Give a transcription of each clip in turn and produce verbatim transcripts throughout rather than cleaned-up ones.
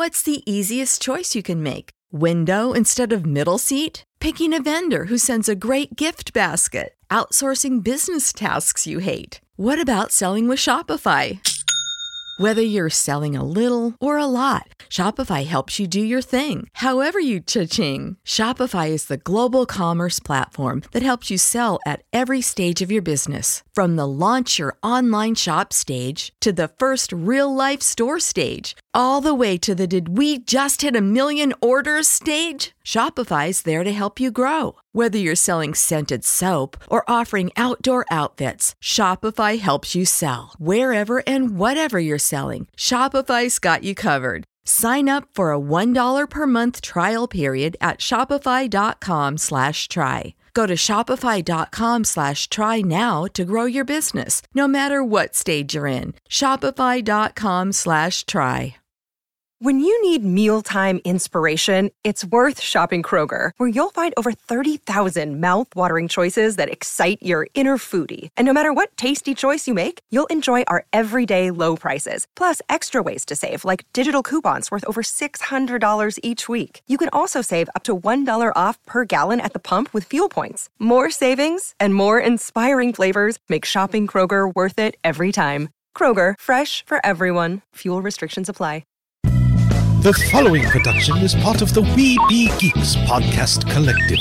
What's the easiest choice you can make? Window instead of middle seat? Picking a vendor who sends a great gift basket? Outsourcing business tasks you hate? What about selling with Shopify? Whether you're selling a little or a lot, Shopify helps you do your thing, however you cha-ching. Shopify is the global commerce platform that helps you sell at every stage of your business. From the launch your online shop stage to the first real-life store stage, all the way to the did we just hit a million orders stage. Shopify's there to help you grow. Whether you're selling scented soap or offering outdoor outfits, Shopify helps you sell. Wherever and whatever you're selling, Shopify's got you covered. Sign up for a one dollar per month trial period at shopify.com slash try. Go to shopify.com slash try now to grow your business, no matter what stage you're in. Shopify.com slash try. When you need mealtime inspiration, it's worth shopping Kroger, where you'll find over thirty thousand mouth-watering choices that excite your inner foodie. And no matter what tasty choice you make, you'll enjoy our everyday low prices, plus extra ways to save, like digital coupons worth over six hundred dollars each week. You can also save up to one dollar off per gallon at the pump with fuel points. More savings and more inspiring flavors make shopping Kroger worth it every time. Kroger, fresh for everyone. Fuel restrictions apply. The following production is part of the We Be Geeks podcast collective.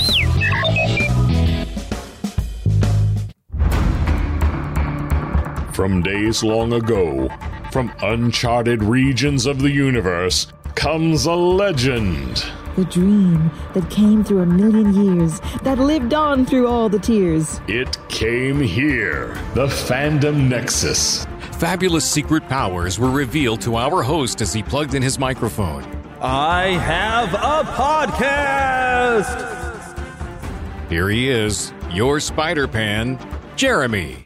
From days long ago, from uncharted regions of the universe, comes a legend. The dream that came through a million years, that lived on through all the tears. It came here, the Fandom Nexus. Fabulous secret powers were revealed to our host as he plugged in his microphone. I have a podcast! Here he is, your Spider-Pan, Jeremy.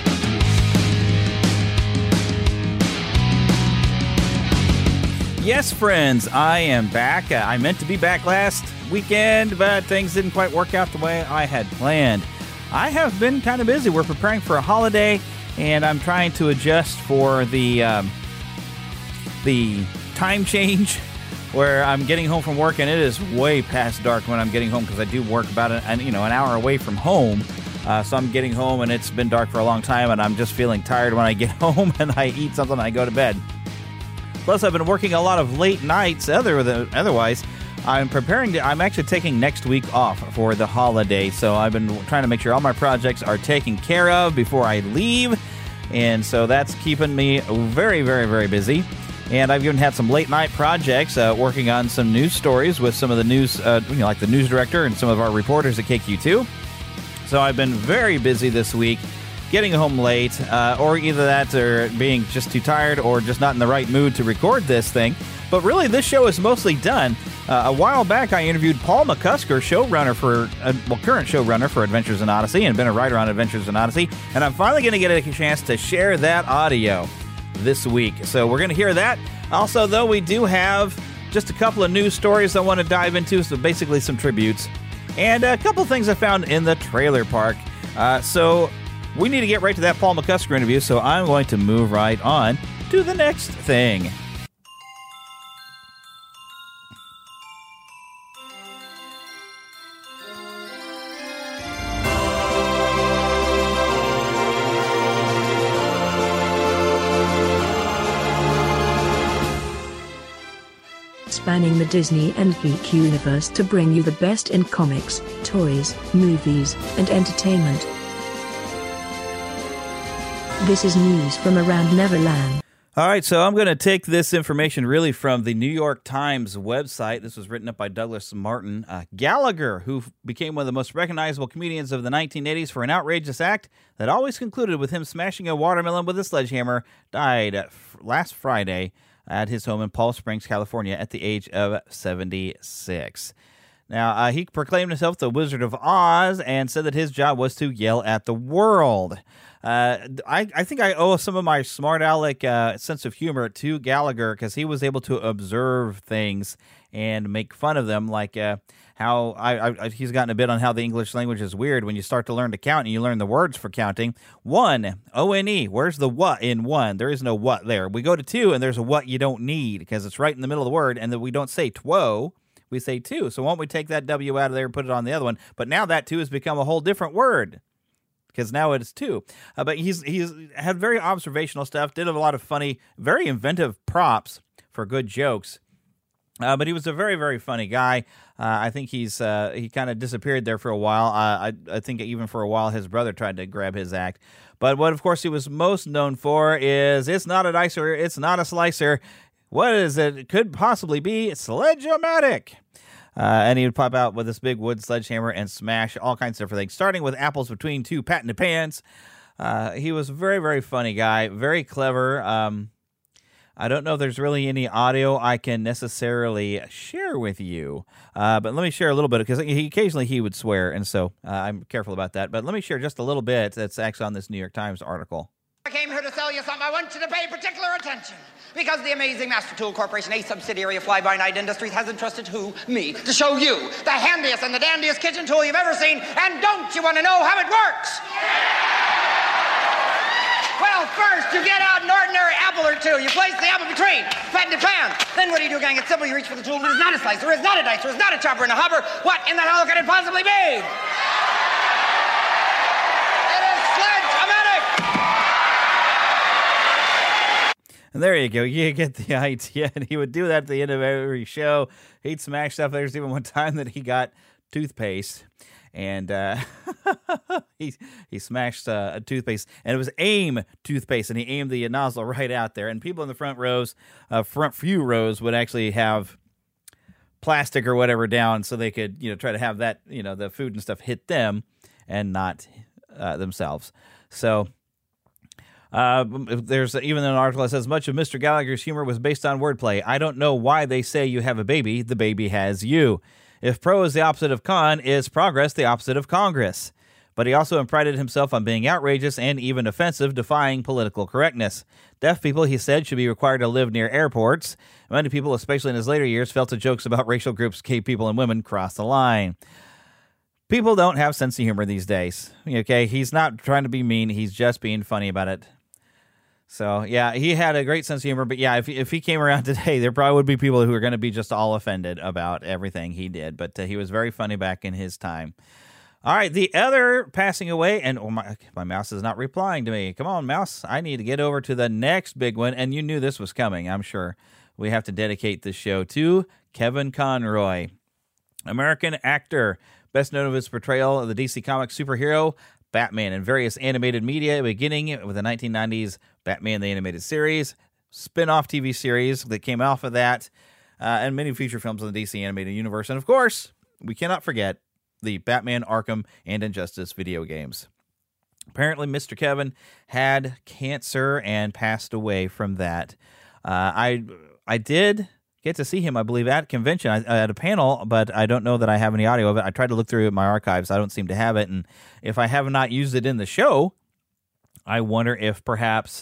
Yes, friends, I am back. Uh, I meant to be back last weekend, but things didn't quite work out the way I had planned. I have been kind of busy. We're preparing for a holiday, and I'm trying to adjust for the um, the time change where I'm getting home from work, and it is way past dark when I'm getting home because I do work about an, you know an hour away from home. Uh, so I'm getting home, and it's been dark for a long time, and I'm just feeling tired when I get home, and I eat something and I go to bed. Plus, I've been working a lot of late nights. Other than, otherwise, I'm preparing to. I'm actually taking next week off for the holiday, so I've been trying to make sure all my projects are taken care of before I leave, and so that's keeping me very, very, very busy. And I've even had some late night projects, uh, working on some news stories with some of the news, uh, you know, like the news director and some of our reporters at K Q two. So I've been very busy this week, getting home late, uh, or either that or being just too tired or just not in the right mood to record this thing. But really, this show is mostly done. Uh, a while back, I interviewed Paul McCusker, showrunner for, uh, well, current showrunner for Adventures in Odyssey, and been a writer on Adventures in Odyssey. And I'm finally going to get a chance to share that audio this week. So we're going to hear that. Also, though, we do have just a couple of news stories I want to dive into, so basically some tributes, and a couple of things I found in the trailer park. Uh, so we need to get right to that Paul McCusker interview, so I'm going to move right on to the next thing. Spanning the Disney and geek universe to bring you the best in comics, toys, movies, and entertainment. This is news from around Neverland. All right, so I'm going to take this information really from the New York Times website. This was written up by Douglas Martin. Uh, Gallagher, who became one of the most recognizable comedians of the nineteen eighties for an outrageous act that always concluded with him smashing a watermelon with a sledgehammer, died last Friday at his home in Palm Springs, California, at the age of seventy-six. Now, uh, he proclaimed himself the Wizard of Oz and said that his job was to yell at the world. Uh, I, I think I owe some of my smart aleck uh, sense of humor to Gallagher because he was able to observe things and make fun of them, like uh, how I, I, he's gotten a bit on how the English language is weird when you start to learn to count and you learn the words for counting. One, O N E, where's the what in one? There is no what there. We go to two and there's a what you don't need because it's right in the middle of the word, and then we don't say two. We say two. So won't we take that W out of there and put it on the other one? But now that two has become a whole different word because now it's two. Uh, but he's he's had very observational stuff, did a lot of funny, very inventive props for good jokes. Uh, but he was a very, very funny guy. Uh, I think he's uh, he kind of disappeared there for a while. Uh, I, I think even for a while his brother tried to grab his act. But what, of course, he was most known for is it's not a dicer, it's not a slicer. What is it? It could possibly be Sledge-O-Matic. Uh, and he would pop out with this big wood sledgehammer and smash all kinds of different things, starting with apples between two patented pans. Uh, he was a very, very funny guy, very clever. Um, I don't know if there's really any audio I can necessarily share with you, uh, but let me share a little bit, because he, occasionally he would swear, and so uh, I'm careful about that. But let me share just a little bit that's actually on this New York Times article. I came here to sell you something. I want you to pay particular attention. Because the amazing Master Tool Corporation, a subsidiary of Fly-By-Night Industries, has entrusted who? Me, to show you the handiest and the dandiest kitchen tool you've ever seen. And don't you want to know how it works? Well, first, you get out an ordinary apple or two. You place the apple between patented pans. Then what do you do, gang? It's simple. You reach for the tool. It is not a slicer. It's not a dicer. It's not a chopper and a hopper. What in the hell could it possibly be? And there you go. You get the idea. And he would do that at the end of every show. He'd smash stuff. There's even one time that he got toothpaste. And uh, he he smashed uh, a toothpaste. And it was AIM toothpaste. And he aimed the nozzle right out there. And people in the front rows, uh, front few rows, would actually have plastic or whatever down so they could, you know, try to have that, you know, the food and stuff hit them and not uh, themselves. So... Uh, there's even an article that says much of Mister Gallagher's humor was based on wordplay. I don't know why they say you have a baby. The baby has you. If pro is the opposite of con, is progress the opposite of Congress? But he also prided himself on being outrageous and even offensive, defying political correctness. Deaf people, he said, should be required to live near airports. Many people, especially in his later years, felt the jokes about racial groups, gay people, and women cross the line. People don't have sense of humor these days. Okay, he's not trying to be mean. He's just being funny about it. So, yeah, he had a great sense of humor. But, yeah, if, if he came around today, there probably would be people who are going to be just all offended about everything he did. But uh, he was very funny back in his time. All right, the other passing away, and oh my, my mouse is not replying to me. Come on, mouse. I need to get over to the next big one. And you knew this was coming, I'm sure. We have to dedicate this show to Kevin Conroy, American actor, best known of his portrayal of the D C Comics superhero Batman in various animated media, beginning with the nineteen nineties Batman the Animated Series, spin-off T V series that came off of that, uh, and many feature films in the D C Animated Universe. And, of course, we cannot forget the Batman Arkham and Injustice video games. Apparently, Mister Kevin had cancer and passed away from that. Uh, I I did get to see him, I believe, at a convention, I, at a panel, but I don't know that I have any audio of it. I tried to look through my archives. I don't seem to have it. And if I have not used it in the show, I wonder if perhaps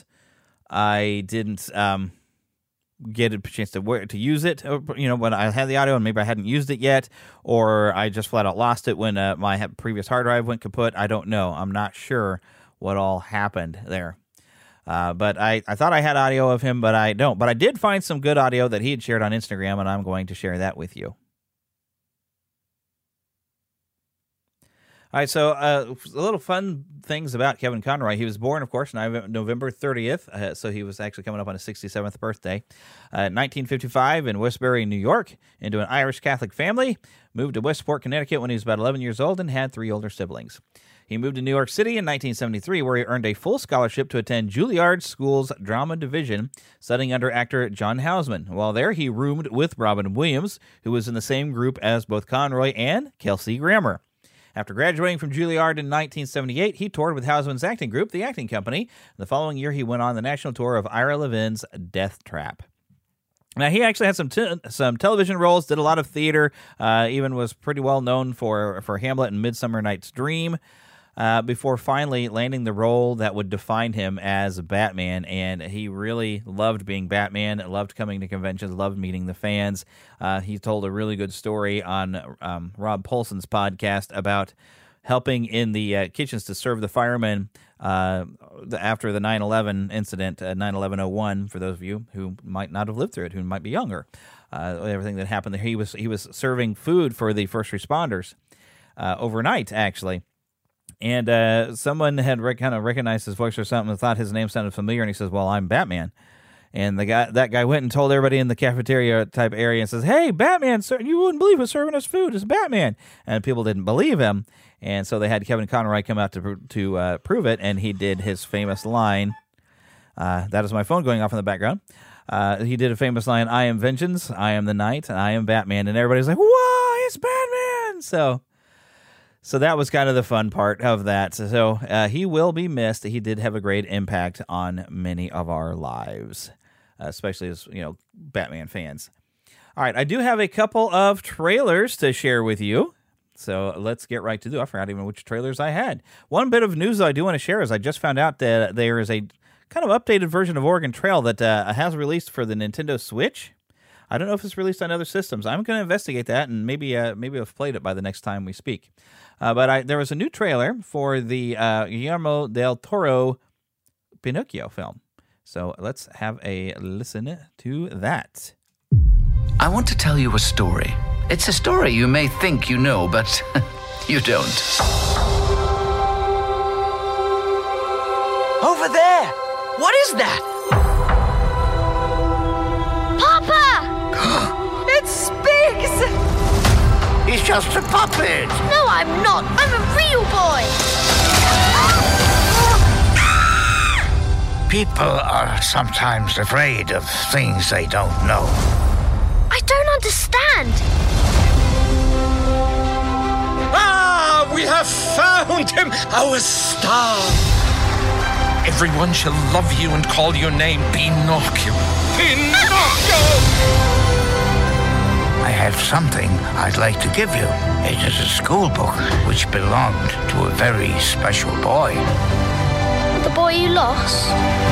I didn't um, get a chance to to use it, you know, when I had the audio and maybe I hadn't used it yet, or I just flat out lost it when uh, my previous hard drive went kaput. I don't know. I'm not sure what all happened there. Uh, but I, I thought I had audio of him, but I don't. But I did find some good audio that he had shared on Instagram, and I'm going to share that with you. All right, so uh, a little fun things about Kevin Conroy. He was born, of course, November thirtieth, uh, so he was actually coming up on his sixty-seventh birthday. Uh, nineteen fifty-five in Westbury, New York, into an Irish Catholic family. Moved to Westport, Connecticut when he was about eleven years old and had three older siblings. He moved to New York City in nineteen seventy-three, where he earned a full scholarship to attend Juilliard School's drama division, studying under actor John Houseman. While there, he roomed with Robin Williams, who was in the same group as both Conroy and Kelsey Grammer. After graduating from Juilliard in nineteen seventy-eight, he toured with Houseman's acting group, The Acting Company. The following year, he went on the national tour of Ira Levin's Death Trap. Now, he actually had some t- some television roles, did a lot of theater, uh, even was pretty well known for, for Hamlet and Midsummer Night's Dream, uh, before finally landing the role that would define him as Batman. And he really loved being Batman, loved coming to conventions, loved meeting the fans. Uh, he told a really good story on um, Rob Paulson's podcast about helping in the uh, kitchens to serve the firemen uh, after the nine eleven incident, uh, nine eleven oh one, for those of you who might not have lived through it, who might be younger. Uh, everything that happened there. He was he was serving food for the first responders uh, overnight, actually. And uh, someone had rec- kind of recognized his voice or something and thought his name sounded familiar, and he says, well, I'm Batman. And the guy, that guy went and told everybody in the cafeteria type area and says, hey, Batman, sir, you wouldn't believe who's serving us food. It's Batman. And people didn't believe him. And so they had Kevin Conroy come out to to uh, prove it, and he did his famous line. Uh, that is my phone going off in the background. Uh, he did a famous line, I am vengeance, I am the night, I am Batman. And everybody's like, whoa, it's Batman! So so that was kind of the fun part of that. So uh, he will be missed. He did have a great impact on many of our lives, uh, especially as, you know, Batman fans. All right, I do have a couple of trailers to share with you. So let's get right to do. I forgot even which trailers I had. One bit of news that I do want to share is I just found out that there is a kind of updated version of Oregon Trail that uh, has released for the Nintendo Switch. I don't know if it's released on other systems. I'm going to investigate that, and maybe uh, maybe I've played it by the next time we speak. Uh, but I, there was a new trailer for the uh, Guillermo del Toro Pinocchio film. So let's have a listen to that. I want to tell you a story. It's a story you may think you know, but you don't. Over there! What is that? Papa! It speaks! He's just a puppet! No, I'm not! I'm a real boy! People are sometimes afraid of things they don't know. I don't understand. Ah, we have found him, our star. Everyone shall love you and call your name Pinocchio. Pinocchio! I have something I'd like to give you. It is a school book which belonged to a very special boy. The boy you lost?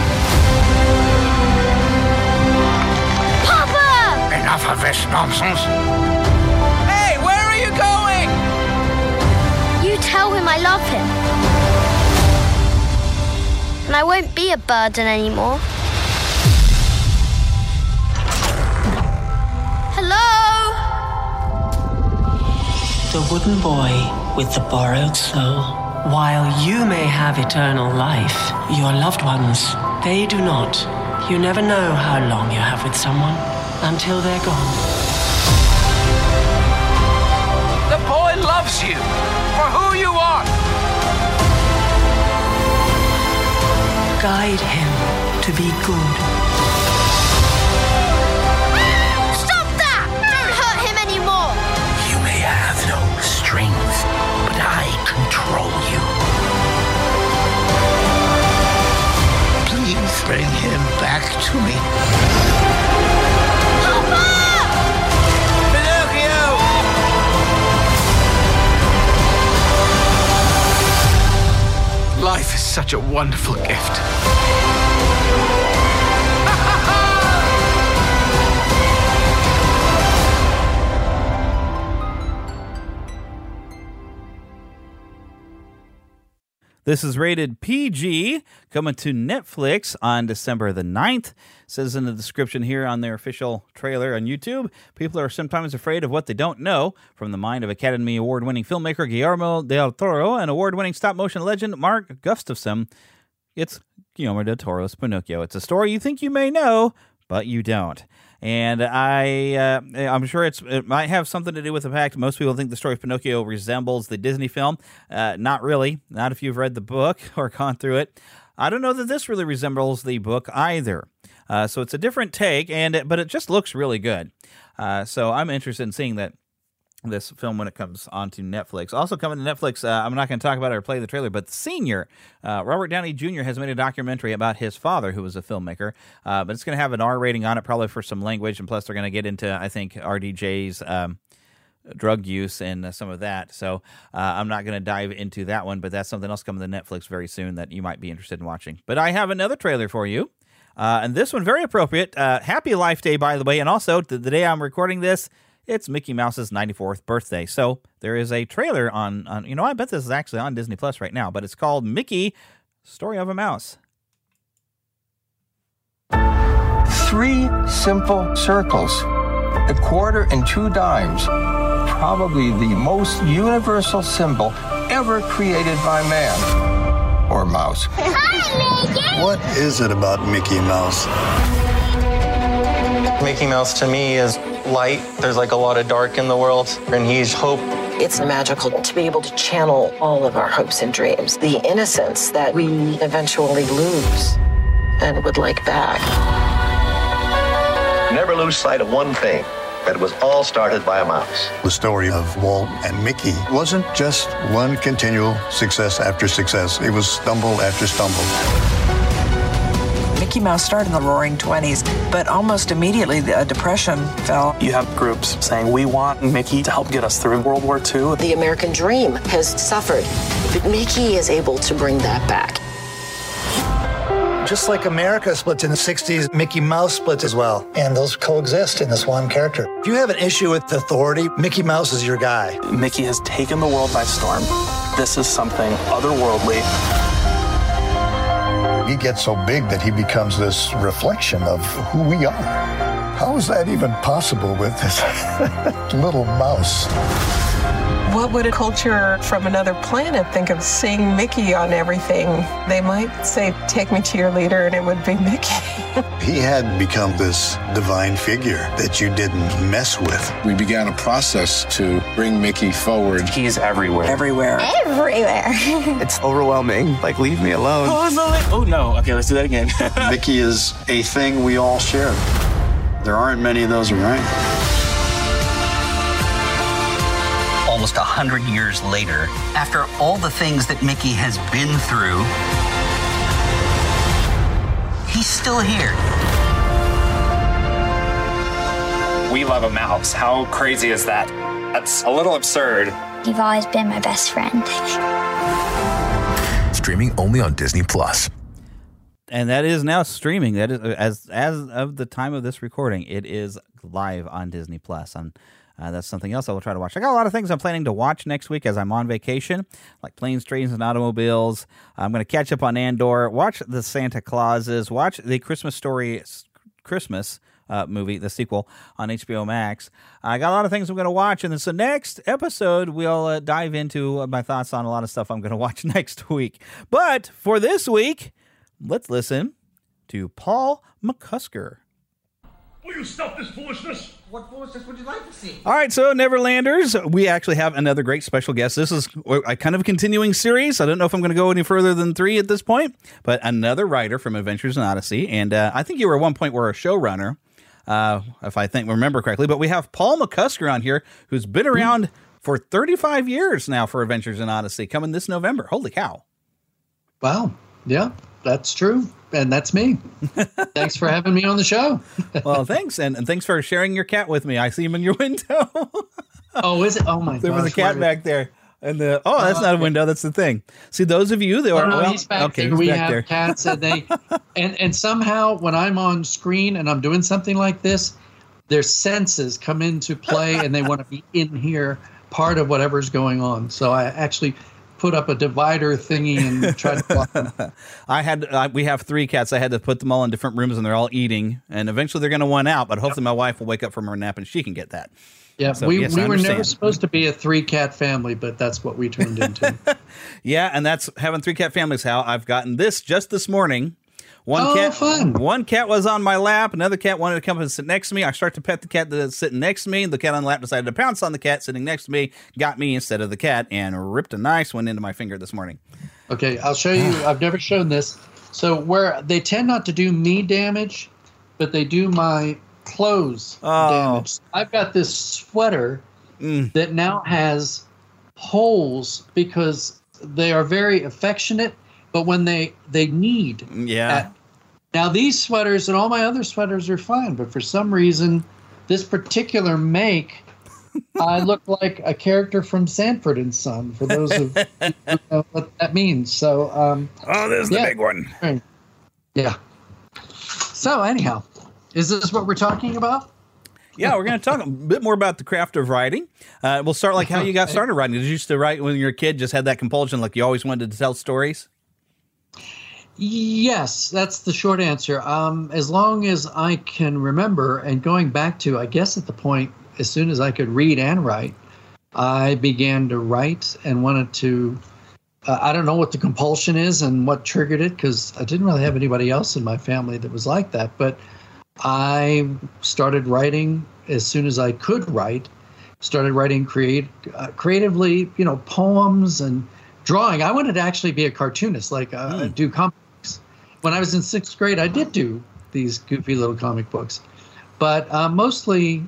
Papa! Enough of this nonsense. Hey, where are you going? You tell him I love him. And I won't be a burden anymore. Hello? The wooden boy with the borrowed soul. While you may have eternal life, your loved ones, they do not. You never know how long you have with someone until they're gone. The boy loves you for who you are. Guide him to be good. Stop that! Don't hurt him anymore! You may have no strength, but I control you. Please bring him back to me. Papa! Pinocchio! Life is such a wonderful gift. This is rated P G, coming to Netflix on December the ninth. It says in the description here on their official trailer on YouTube, people are sometimes afraid of what they don't know. From the mind of Academy Award-winning filmmaker Guillermo del Toro and award-winning stop-motion legend Mark Gustafson, it's Guillermo del Toro's Pinocchio. It's a story you think you may know, but you don't. And I, uh, I'm sure it's it might have something to do with the fact most people think the story of Pinocchio resembles the Disney film. Uh, not really. Not if you've read the book or gone through it. I don't know that this really resembles the book either. Uh, so it's a different take, and it, but it just looks really good. Uh, so I'm interested in seeing that. this film when it comes onto Netflix. Also coming to Netflix, uh, I'm not going to talk about it or play the trailer, but Senior, uh, Robert Downey Junior has made a documentary about his father, who was a filmmaker, uh, but it's going to have an R rating on it, probably for some language, and plus they're going to get into, I think, R D J's um, drug use and uh, some of that. So uh, I'm not going to dive into that one, but that's something else coming to Netflix very soon that you might be interested in watching. But I have another trailer for you, uh, and this one very appropriate. Uh, Happy Life Day, by the way, and also the, the day I'm recording this, it's Mickey Mouse's ninety-fourth birthday. So there is a trailer on, on, you know, I bet this is actually on Disney Plus right now, but it's called Mickey, Story of a Mouse. Three simple circles, a quarter and two dimes, probably the most universal symbol ever created by man or mouse. Hi, Mickey! What is it about Mickey Mouse? Mickey Mouse to me is light. There's like a lot of dark in the world, and he's hope. It's magical to be able to channel all of our hopes and dreams, the innocence that we eventually lose and would like back. Never lose sight of one thing, that it was all started by a mouse. The story of Walt and Mickey wasn't just one continual success after success. It was stumble after stumble. Mickey Mouse started in the Roaring Twenties, but almost immediately the depression fell. You have groups saying, we want Mickey to help get us through World War Two. The American dream has suffered, but Mickey is able to bring that back. Just like America splits in the sixties, Mickey Mouse splits as well. And those coexist in this one character. If you have an issue with authority, Mickey Mouse is your guy. Mickey has taken the world by storm. This is something otherworldly. He gets so big that he becomes this reflection of who we are. How is that even possible with this little mouse? What would a culture from another planet think of seeing Mickey on everything? They might say, take me to your leader, and it would be Mickey. He had become this divine figure that you didn't mess with. We began a process to bring Mickey forward. He's everywhere. Everywhere. Everywhere. It's overwhelming. Like, leave me alone. Oh, oh no. Okay, let's do that again. Mickey is a thing we all share. There aren't many of those around. Almost a hundred years later, after all the things that Mickey has been through, he's still here. We love a mouse. How crazy is that? That's a little absurd. You've always been my best friend. Streaming only on Disney Plus. And that is now streaming. That is as as of the time of this recording, it is live on Disney Plus. On Uh, that's something else I will try to watch. I got a lot of things I'm planning to watch next week as I'm on vacation, like Planes, Trains, and Automobiles. I'm going to catch up on Andor, watch the Santa Clauses, watch the Christmas Story Christmas uh, movie, the sequel, on H B O Max. I got a lot of things I'm going to watch, and then so next episode, we'll uh, dive into my thoughts on a lot of stuff I'm going to watch next week. But for this week, let's listen to Paul McCusker. Will you stop this foolishness? What foolishness would you like to see? All right, so Neverlanders, we actually have another great special guest. This is a kind of a continuing series. I don't know if I'm going to go any further than three at this point, but another writer from Adventures in Odyssey. And uh, I think you were at one point were a showrunner, uh, if I think remember correctly. But we have Paul McCusker on here, who's been around for thirty-five years now for Adventures in Odyssey, coming this November. Holy cow. Wow. Yeah, that's true. And that's me. Thanks for having me on the show. Well, thanks. And, and thanks for sharing your cat with me. I see him in your window. Oh, is it? Oh, my god. There was a cat back there. And the Oh, that's uh, not a window. That's the thing. See, those of you that oh, are... No, well, he's back okay, there. he's we back have there. cats, and they... and, and somehow, when I'm on screen and I'm doing something like this, their senses come into play, and they want to be in here, part of whatever's going on. So I actually... put up a divider thingy and try to block them. I had, uh, we have three cats. I had to put them all in different rooms and they're all eating. And eventually they're going to want out, but hopefully yep. my wife will wake up from her nap and she can get that. Yeah, so, we, yes, we were never supposed to be a three cat family, but that's what we turned into. Yeah, and that's having three cat families. How I've gotten this just this morning. One oh, cat, fun. One cat was on my lap. Another cat wanted to come and sit next to me. I start to pet the cat that's sitting next to me. The cat on the lap decided to pounce on the cat sitting next to me, got me instead of the cat, and ripped a nice one into my finger this morning. Okay, I'll show you. I've never shown this. So where they tend not to do me damage, but they do my clothes oh. damage. I've got this sweater mm. that now has holes because they are very affectionate, but when they they need. Yeah. At, now these sweaters and all my other sweaters are fine, but for some reason, this particular make, I look like a character from Sanford and Son, for those of you who know what that means. So, um, oh, there's yeah. the big one. Yeah. So, anyhow, is this what we're talking about? Yeah, we're going to talk a bit more about the craft of writing. Uh, we'll start like how you got started writing. Did you used to write when you were a kid, just had that compulsion, like you always wanted to tell stories? Yes, that's the short answer. Um, as long as I can remember, and going back to, I guess at the point, as soon as I could read and write, I began to write and wanted to, uh, I don't know what the compulsion is and what triggered it, because I didn't really have anybody else in my family that was like that. But I started writing as soon as I could write, started writing create, uh, creatively, you know, poems and drawing. I wanted to actually be a cartoonist, like uh, mm. do comics. When I was in sixth grade, I did do these goofy little comic books. But uh, mostly...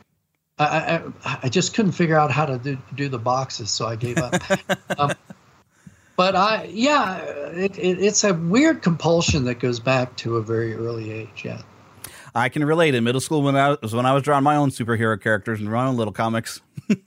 I, I I just couldn't figure out how to do, do the boxes, so I gave up. um, but I, yeah, it, it, it's a weird compulsion that goes back to a very early age. Yeah, I can relate. In middle school, when I was when I was drawing my own superhero characters and my own little comics.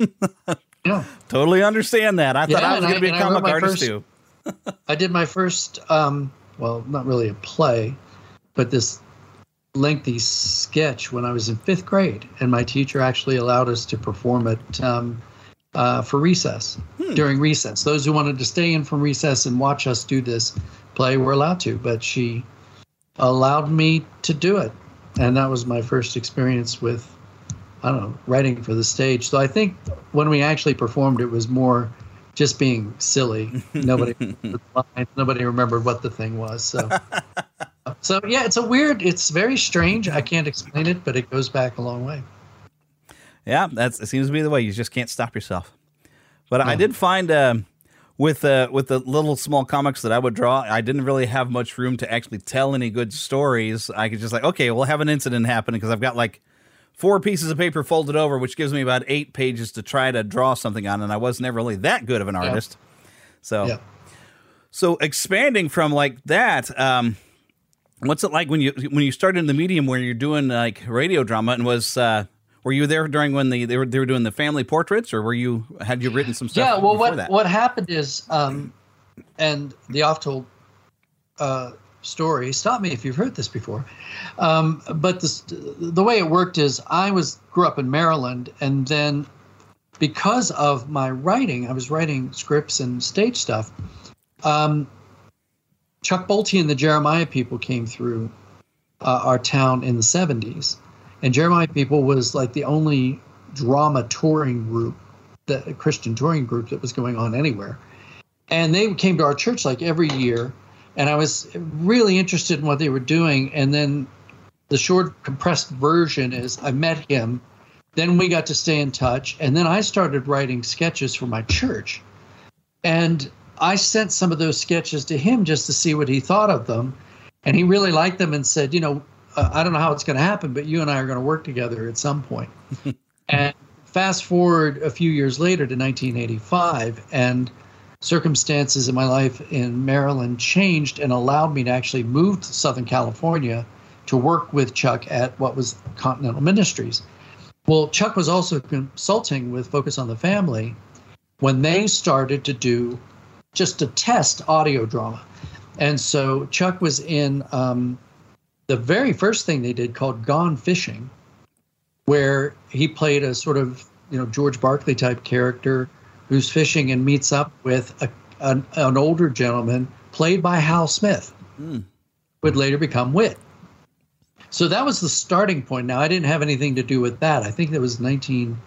Yeah, totally understand that. I thought yeah, I was going to be a comic artist first, too. I did my first, um, well, not really a play, but this lengthy sketch when I was in fifth grade, and my teacher actually allowed us to perform it um, uh, for recess, hmm. during recess. Those who wanted to stay in from recess and watch us do this play were allowed to, but she allowed me to do it. And that was my first experience with, I don't know, writing for the stage. So I think when we actually performed, it was more just being silly. Nobody, nobody remembered what the thing was. So. So, yeah, it's a weird, it's very strange. I can't explain it, but it goes back a long way. Yeah, that's, it seems to be the way. You just can't stop yourself. But oh. I did find um, with uh, with the little small comics that I would draw, I didn't really have much room to actually tell any good stories. I could just like, okay, we'll have an incident happen because I've got like four pieces of paper folded over, which gives me about eight pages to try to draw something on, and I was never really that good of an artist. Yeah. So, yeah. so expanding from like that, um, what's it like when you when you started in the medium where you're doing like radio drama, and was uh, were you there during when the they were they were doing the family portraits, or were you had you written some stuff? Yeah, well, before what that? what happened is, um, and the oft-told uh, story. Stop me if you've heard this before. Um, but this, the way it worked is, I was grew up in Maryland, and then because of my writing, I was writing scripts and stage stuff. Um, Chuck Bolte and the Jeremiah People came through uh, our town in the seventies. And Jeremiah People was like the only drama touring group, the Christian touring group that was going on anywhere. And they came to our church like every year. And I was really interested in what they were doing. And then the short compressed version is I met him. Then we got to stay in touch. And then I started writing sketches for my church. And I sent some of those sketches to him just to see what he thought of them. And he really liked them and said, you know, uh, I don't know how it's going to happen, but you and I are going to work together at some point. And fast forward a few years later to nineteen eighty-five, and circumstances in my life in Maryland changed and allowed me to actually move to Southern California to work with Chuck at what was Continental Ministries. Well, Chuck was also consulting with Focus on the Family when they started to do just to test audio drama. And so Chuck was in um, the very first thing they did called Gone Fishing, where he played a sort of, you know, George Barkley type character who's fishing and meets up with a, an, an older gentleman played by Hal Smith, mm. who would later become Whit. So that was the starting point. Now, I didn't have anything to do with that. I think that was nineteen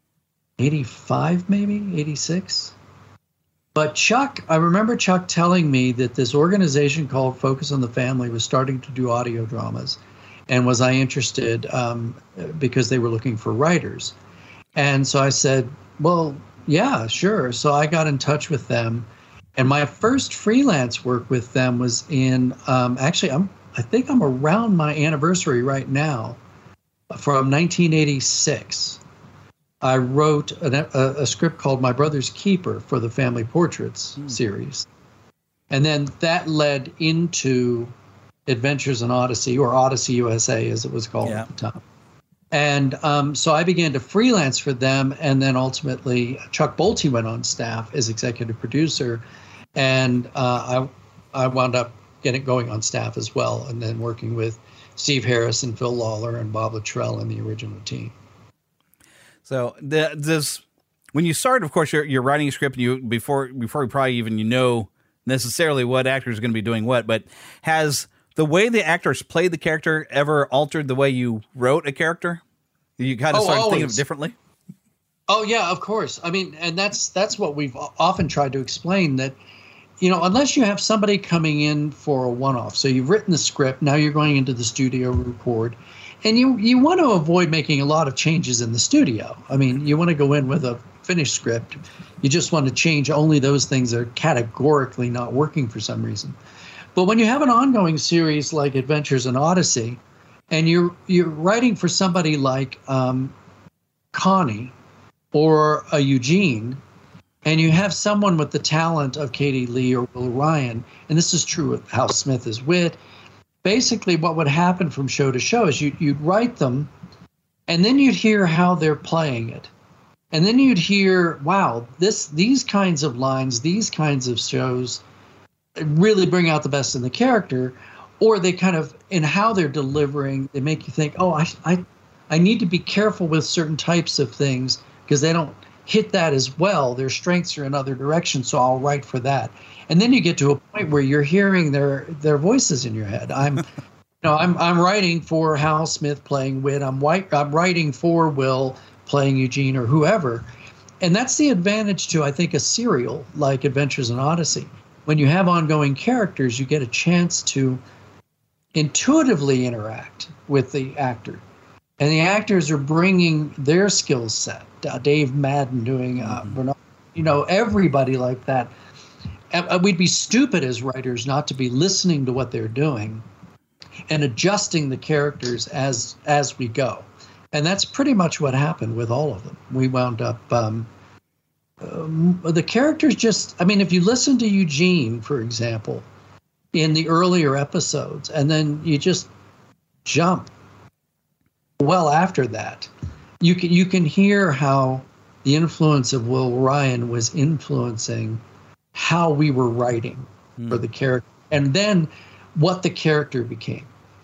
eighty-five, maybe, eighty-six. But Chuck, I remember Chuck telling me that this organization called Focus on the Family was starting to do audio dramas. And was I interested um, because they were looking for writers. And so I said, well, yeah, sure. So I got in touch with them. And my first freelance work with them was in, um, actually, I'm, I think I'm around my anniversary right now, from nineteen eighty-six. I wrote a, a, a script called My Brother's Keeper for the Family Portraits mm. series. And then that led into Adventures in Odyssey, or Odyssey U S A as it was called yeah. at the time. And um, so I began to freelance for them, and then ultimately Chuck Bolte went on staff as executive producer, and uh, I I wound up getting going on staff as well, and then working with Steve Harris and Phil Lawler and Bob Luttrell and the original team. So the, this, when you start, of course, you're, you're writing a script, and you before before you probably even you know necessarily what actors are going to be doing what, but has the way the actors played the character ever altered the way you wrote a character? You kind of oh, started always. thinking of it differently? Oh, yeah, of course. I mean, and that's that's what we've often tried to explain, that, you know, unless you have somebody coming in for a one-off, so you've written the script, now you're going into the studio to record, and you, you want to avoid making a lot of changes in the studio. I mean, you want to go in with a finished script. You just want to change only those things that are categorically not working for some reason. But when you have an ongoing series like Adventures in Odyssey, and you're you're writing for somebody like um, Connie or a Eugene, and you have someone with the talent of Katie Lee or Will Ryan, and this is true with Hal Smith as Wit, basically what would happen from show to show is you, you'd write them, and then you'd hear how they're playing it. And then you'd hear, wow, this these kinds of lines, these kinds of shows really bring out the best in the character, or they kind of, in how they're delivering, they make you think, oh, I, I, I need to be careful with certain types of things because they don't hit that as well. Their strengths are in other directions, so I'll write for that. And then you get to a point where you're hearing their their voices in your head. I'm, you know, I'm I'm writing for Hal Smith playing Wit. I'm white. I'm writing for Will playing Eugene or whoever, and that's the advantage to, I think, a serial like Adventures in Odyssey. When you have ongoing characters, you get a chance to intuitively interact with the actor. And the actors are bringing their skill set. Uh, Dave Madden doing, uh, mm-hmm. Bernard, you know, everybody like that. And we'd be stupid as writers not to be listening to what they're doing and adjusting the characters as as we go. And that's pretty much what happened with all of them. We wound up... Um, Um, the characters just, I mean, if you listen to Eugene, for example, in the earlier episodes, and then you just jump well after that, you can you can hear how the influence of Will Ryan was influencing how we were writing mm. for the character, and then what the character became.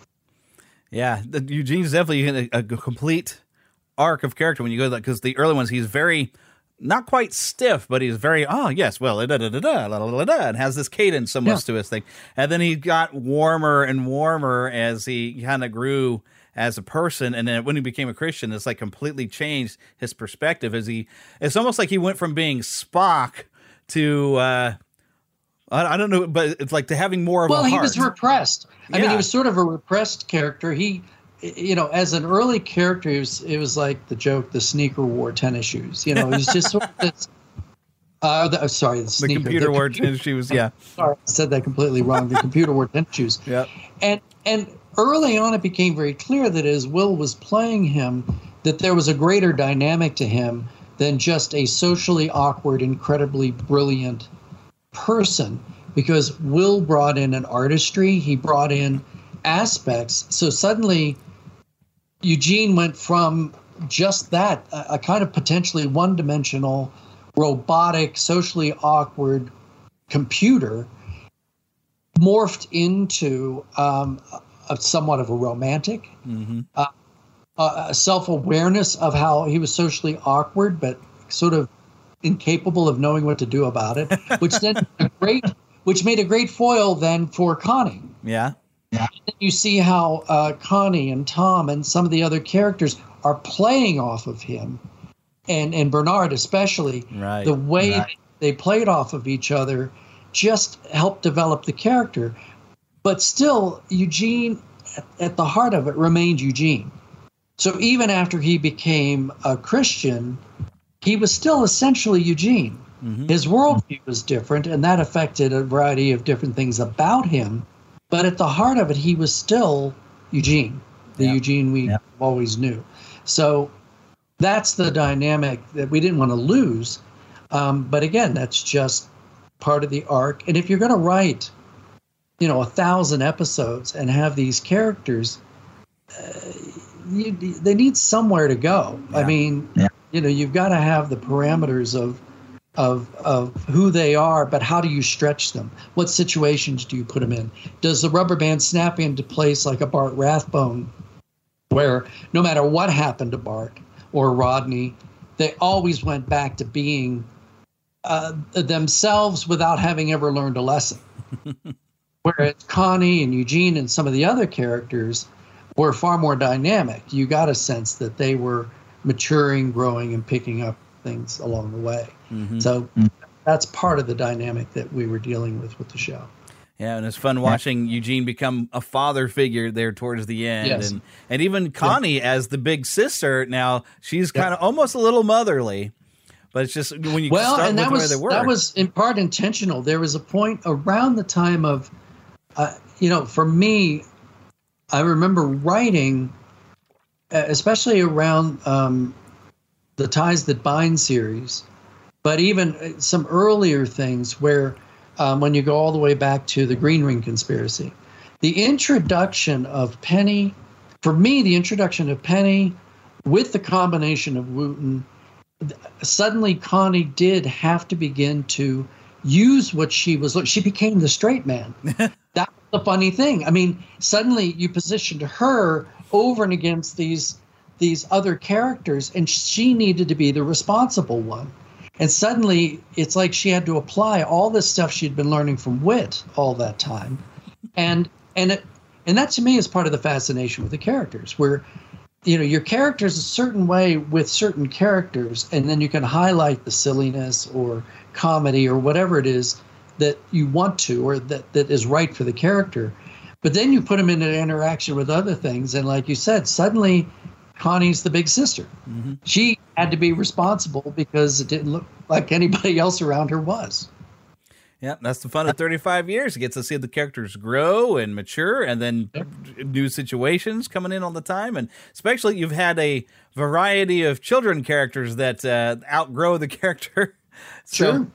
Yeah, the, Eugene's definitely a, a complete arc of character when you go that, because the early ones, he's very... not quite stiff, but he's very, oh, yes, well, da da da da da da da, and has this cadence almost yeah. to his thing. And then he got warmer and warmer as he kind of grew as a person. And then when he became a Christian, it's like completely changed his perspective. As he, it's almost like he went from being Spock to, uh, I, I don't know, but it's like to having more of well, a heart. Well, he was repressed. I yeah. mean, he was sort of a repressed character. He, you know, as an early character, it was, it was like the joke, the sneaker wore tennis shoes. You know, he's just sort of this, uh, the, sorry, the, the sneaker. computer the wore computer, tennis shoes, yeah. Sorry, I said that completely wrong. The computer wore tennis shoes. Yeah. And, and early on, it became very clear that as Will was playing him, that there was a greater dynamic to him than just a socially awkward, incredibly brilliant person, because Will brought in an artistry, he brought in aspects. So suddenly Eugene went from just that, a, a kind of potentially one-dimensional, robotic, socially awkward computer, morphed into um, a, somewhat of a romantic, mm-hmm. uh, a self-awareness of how he was socially awkward, but sort of incapable of knowing what to do about it, which then a great, which made a great foil then for Connie. Yeah. Yeah. You see how uh, Connie and Tom and some of the other characters are playing off of him, and and Bernard especially. Right. The way right. they played off of each other just helped develop the character. But still, Eugene, at, at the heart of it, remained Eugene. So even after he became a Christian, he was still essentially Eugene. Mm-hmm. His worldview was different, and that affected a variety of different things about him. But at the heart of it, he was still Eugene, the yeah. Eugene we yeah. always knew. So that's the dynamic that we didn't want to lose. Um, but again, that's just part of the arc. And if you're going to write, you know, a thousand episodes and have these characters, uh, you, they need somewhere to go. Yeah. I mean, yeah. you know, you've got to have the parameters of, of, of who they are, but how do you stretch them? What situations do you put them in? Does the rubber band snap into place like a Bart Rathbone, where no matter what happened to Bart or Rodney, they always went back to being uh, themselves without having ever learned a lesson? Whereas Connie and Eugene and some of the other characters were far more dynamic. You got a sense that they were maturing, growing, and picking up things along the way. Mm-hmm. So that's part of the dynamic that we were dealing with with the show. Yeah, and it's fun watching Eugene become a father figure there towards the end. Yes. And and even Connie yeah. as the big sister, now she's kind of yeah. almost a little motherly. But it's just when you well, start and with that where was, they were. That was in part intentional. There was a point around the time of, uh, you know, for me, I remember writing, uh, especially around um, the Ties That Bind series, but even some earlier things where um, when you go all the way back to the Green Ring Conspiracy, the introduction of Penny, for me, the introduction of Penny with the combination of Wooten, suddenly Connie did have to begin to use what she was. She became the straight man. That's the funny thing. I mean, suddenly you positioned her over and against these these other characters, and she needed to be the responsible one. And suddenly it's like she had to apply all this stuff she'd been learning from Wit all that time. And and it and that to me is part of the fascination with the characters, where you know, your character's a certain way with certain characters, and then you can highlight the silliness or comedy or whatever it is that you want to, or that, that is right for the character. But then you put them in an interaction with other things, and like you said, suddenly Connie's the big sister. Mm-hmm. She had to be responsible because it didn't look like anybody else around her was. Yeah, that's the fun of thirty-five years. You get to see the characters grow and mature, and then yep. new situations coming in all the time. And especially you've had a variety of children characters that uh, outgrow the character. so, sure.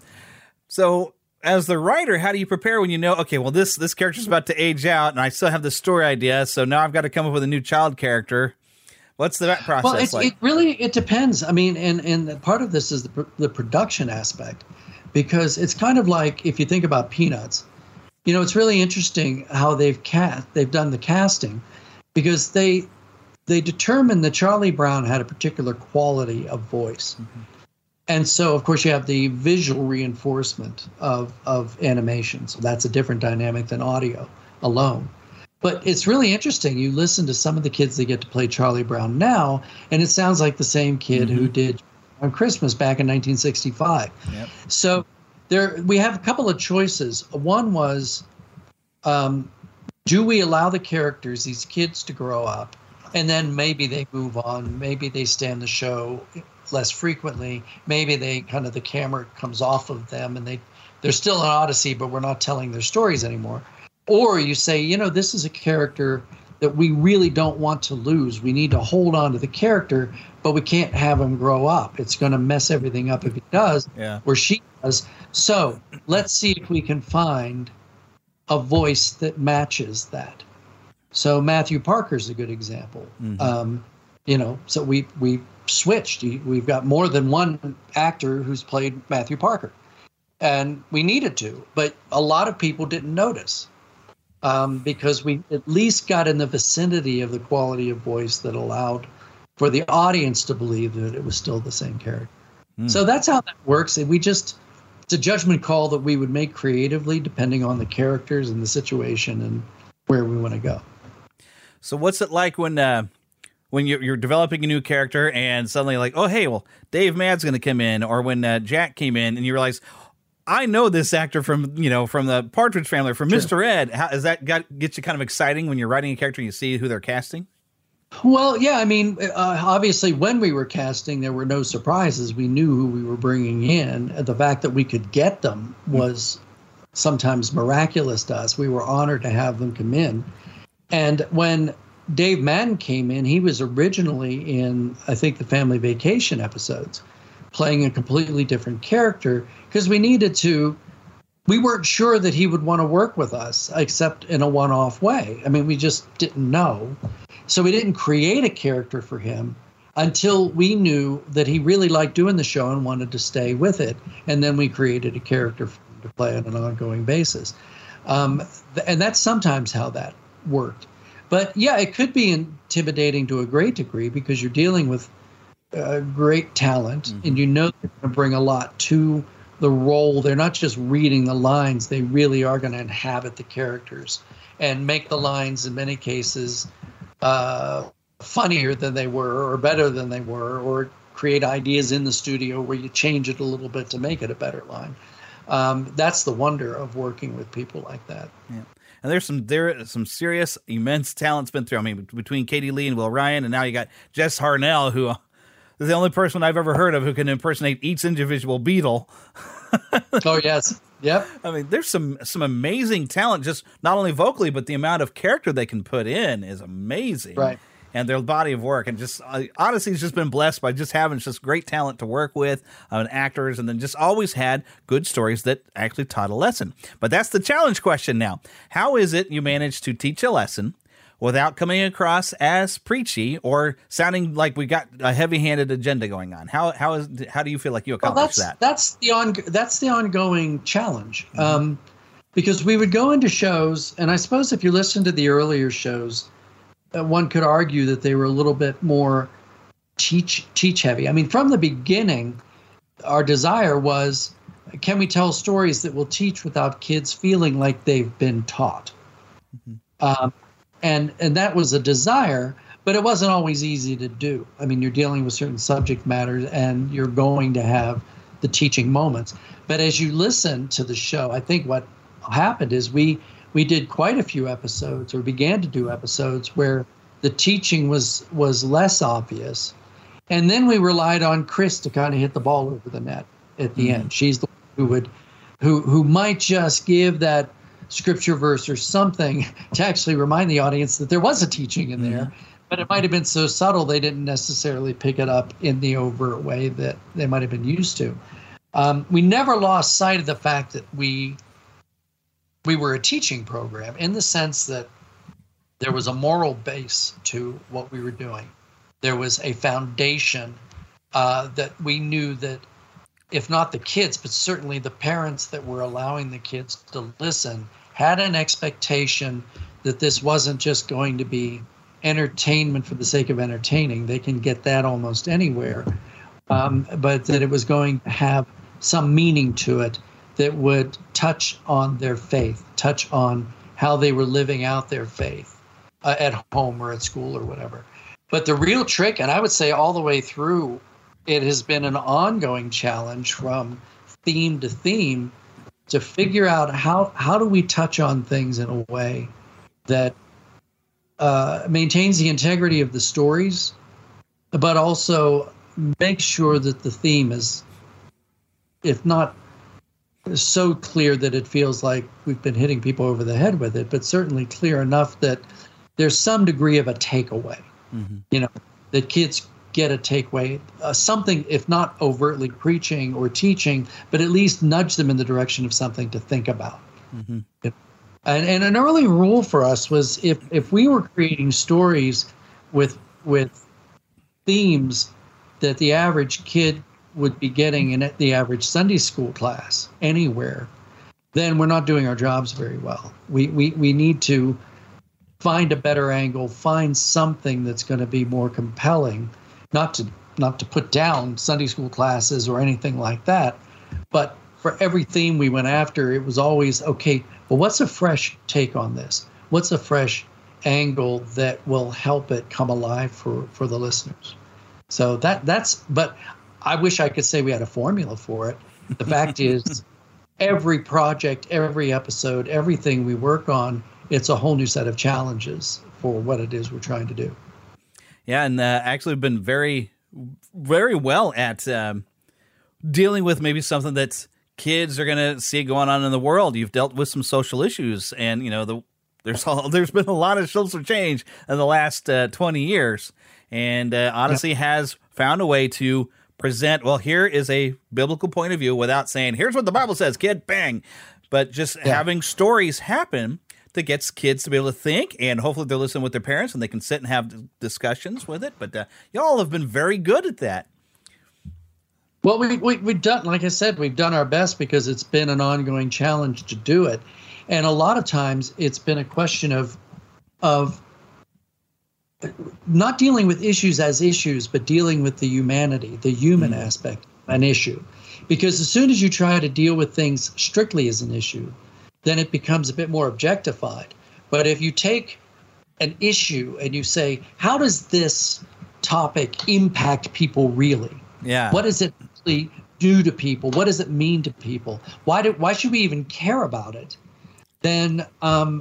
So as the writer, how do you prepare when you know, okay, well, this, this character's about to age out, and I still have the story idea, so now I've got to come up with a new child character. What's that process well, it, like? It really, it depends. I mean, and, and part of this is the, the production aspect. Because it's kind of like if you think about Peanuts, you know, it's really interesting how they've cast, they've done the casting, because they they determined that Charlie Brown had a particular quality of voice, mm-hmm. and so of course you have the visual reinforcement of of animation, so that's a different dynamic than audio alone. But it's really interesting. You listen to some of the kids that get to play Charlie Brown now, and it sounds like the same kid mm-hmm. who did on Christmas back in nineteen sixty-five. Yep. So there we have a couple of choices. One was, um, do we allow the characters, these kids, to grow up, and then maybe they move on, maybe they stay on the show less frequently, maybe they kind of the camera comes off of them and they they're still an Odyssey, but we're not telling their stories anymore. Or you say, you know, this is a character that we really don't want to lose. We need to hold on to the character, but we can't have him grow up. It's going to mess everything up if he does, yeah. or she does. So let's see if we can find a voice that matches that. So Matthew Parker's a good example. Mm-hmm. Um, you know, so we we switched. We've got more than one actor who's played Matthew Parker, and we needed to, but a lot of people didn't notice. Um, because we at least got in the vicinity of the quality of voice that allowed for the audience to believe that it was still the same character. Mm. So that's how that works. And we just, it's a judgment call that we would make creatively depending on the characters and the situation and where we want to go. So what's it like when uh, when you're, you're developing a new character and suddenly like, oh, hey, well, Dave Madd's going to come in, or when uh, Jack came in and you realize, I know this actor from, you know, from the Partridge Family, from sure. Mister Ed. How does that got, get you kind of exciting when you're writing a character and you see who they're casting? Well, yeah, I mean, uh, obviously when we were casting, there were no surprises. We knew who we were bringing in. The fact that we could get them was sometimes miraculous to us. We were honored to have them come in. And when Dave Madden came in, he was originally in, I think, the Family Vacation episodes, playing a completely different character, because we needed to, we weren't sure that he would want to work with us, except in a one-off way. I mean, we just didn't know. So we didn't create a character for him until we knew that he really liked doing the show and wanted to stay with it. And then we created a character for him to play on an ongoing basis. Um, and that's sometimes how that worked. But yeah, it could be intimidating to a great degree because you're dealing with uh, great talent, mm-hmm. and you know they're going to bring a lot to the role. They're not just reading the lines, they really are going to inhabit the characters and make the lines in many cases uh, funnier than they were or better than they were, or create ideas in the studio where you change it a little bit to make it a better line. Um, that's the wonder of working with people like that. Yeah. And there's some there some serious, immense talent's been through. I mean, between Katie Lee and Will Ryan, and now you got Jess Harnell, who is the only person I've ever heard of who can impersonate each individual Beatle. Oh, yes. Yep. I mean, there's some some amazing talent, just not only vocally, but the amount of character they can put in is amazing. Right. And their body of work, and just uh, honestly, it's just been blessed by just having just great talent to work with, uh, and actors, and then just always had good stories that actually taught a lesson. But that's the challenge question now. How is it you manage to teach a lesson without coming across as preachy or sounding like we got a heavy-handed agenda going on? How how is how do you feel like you accomplished well, that's, that? That's the on that's the ongoing challenge, mm-hmm. um, because we would go into shows, and I suppose if you listen to the earlier shows, Uh, one could argue that they were a little bit more teach teach heavy. I mean, from the beginning, our desire was, can we tell stories that will teach without kids feeling like they've been taught? Mm-hmm. Um, and and that was a desire, but it wasn't always easy to do. I mean, you're dealing with certain subject matters, and you're going to have the teaching moments. But as you listen to the show, I think what happened is we we did quite a few episodes, or began to do episodes, where the teaching was was less obvious. And then we relied on Chris to kind of hit the ball over the net at the mm-hmm. end. She's the one who would who who might just give that scripture verse or something to actually remind the audience that there was a teaching in there. Mm-hmm. But it might have been so subtle they didn't necessarily pick it up in the overt way that they might have been used to. Um, we never lost sight of the fact that we we were a teaching program, in the sense that there was a moral base to what we were doing. There was a foundation uh, that we knew that, if not the kids, but certainly the parents that were allowing the kids to listen, had an expectation that this wasn't just going to be entertainment for the sake of entertaining. They can get that almost anywhere. Um, but that it was going to have some meaning to it that would touch on their faith, touch on how they were living out their faith uh, at home or at school or whatever. But the real trick, and I would say all the way through, it has been an ongoing challenge from theme to theme to figure out how, how do we touch on things in a way that uh, maintains the integrity of the stories, but also makes sure that the theme is, if not so clear that it feels like we've been hitting people over the head with it, but certainly clear enough that there's some degree of a takeaway. Mm-hmm. You know, that kids get a takeaway, uh, something, if not overtly preaching or teaching, but at least nudge them in the direction of something to think about. Mm-hmm. You know? And, and an early rule for us was, if, if we were creating stories with with themes that the average kid would be getting in the average Sunday school class anywhere, then we're not doing our jobs very well. We we we need to find a better angle, find something that's going to be more compelling, not to not to put down Sunday school classes or anything like that, but for every theme we went after, it was always, okay, well, what's a fresh take on this? What's a fresh angle that will help it come alive for, for the listeners? So that that's, but I wish I could say we had a formula for it. The fact is, every project, every episode, everything we work on, it's a whole new set of challenges for what it is we're trying to do. Yeah, and uh, actually been very, very well at um, dealing with maybe something that kids are going to see going on in the world. You've dealt with some social issues, and you know the there's all, there's been a lot of shifts of change in the last uh, twenty years, and uh, Odyssey yep. has found a way to present, well, here is a biblical point of view without saying, here's what the Bible says, kid, bang. But just yeah. having stories happen that gets kids to be able to think, and hopefully they're listening with their parents and they can sit and have discussions with it. But uh, y'all have been very good at that. Well, we, we, we've done, like I said, we've done our best because it's been an ongoing challenge to do it. And a lot of times it's been a question of of not dealing with issues as issues, but dealing with the humanity, the human mm-hmm. aspect of an issue. Because as soon as you try to deal with things strictly as an issue, then it becomes a bit more objectified. But if you take an issue and you say, how does this topic impact people really? Yeah. What does it really do to people? What does it mean to people? Why do, why should we even care about it? Then um,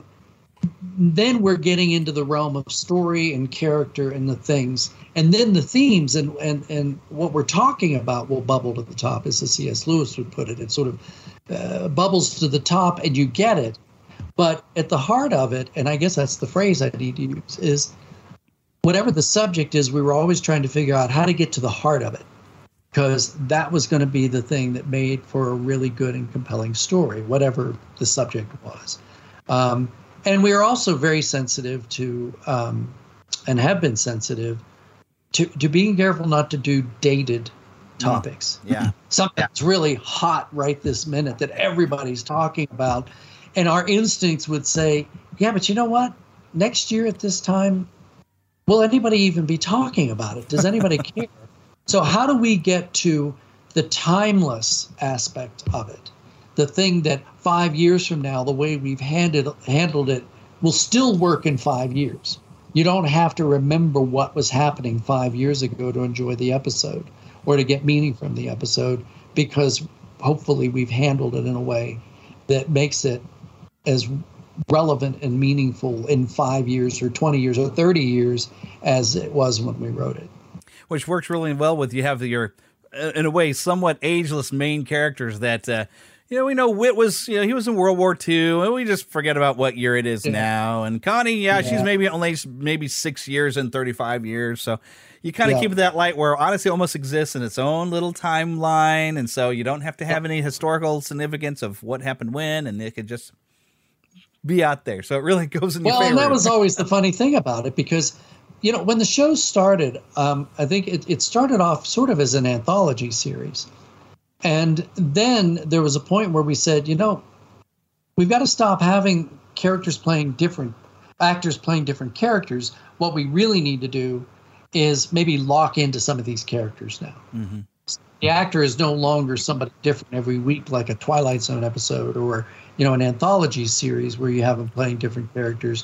then we're getting into the realm of story and character and the things. And then the themes and, and, and what we're talking about will bubble to the top, as C S Lewis would put it. It sort of uh, bubbles to the top and you get it. But at the heart of it, and I guess that's the phrase I need to use, is whatever the subject is, we were always trying to figure out how to get to the heart of it, because that was going to be the thing that made for a really good and compelling story, whatever the subject was. Um, and we are also very sensitive to, um, and have been sensitive to, to being careful not to do dated topics. Yeah. Something that's really hot right this minute that everybody's talking about. And our instincts would say, yeah, but you know what? Next year at this time, will anybody even be talking about it? Does anybody care? So how do we get to the timeless aspect of it? The thing that five years from now, the way we've handled, handled it will still work in five years. You don't have to remember what was happening five years ago to enjoy the episode or to get meaning from the episode, because hopefully we've handled it in a way that makes it as relevant and meaningful in five years or twenty years or thirty years as it was when we wrote it. Which works really well with, you have your, in a way, somewhat ageless main characters that, uh, you know, we know Whit was, you know, he was in World War Two, and we just forget about what year it is yeah. now. And Connie, yeah, yeah, she's maybe only maybe six years and thirty-five years. So you kind of yeah. keep that light, where Odyssey almost exists in its own little timeline. And so you don't have to have any historical significance of what happened when, and it could just be out there. So it really goes in your well, favor. Well, and that was always the funny thing about it, because, you know, when the show started, um, I think it, it started off sort of as an anthology series. And then there was a point where we said, you know, we've got to stop having characters playing different, actors playing different characters. What we really need to do is maybe lock into some of these characters now. Mm-hmm. The actor is no longer somebody different every week, like a Twilight Zone episode or, you know, an anthology series where you have them playing different characters.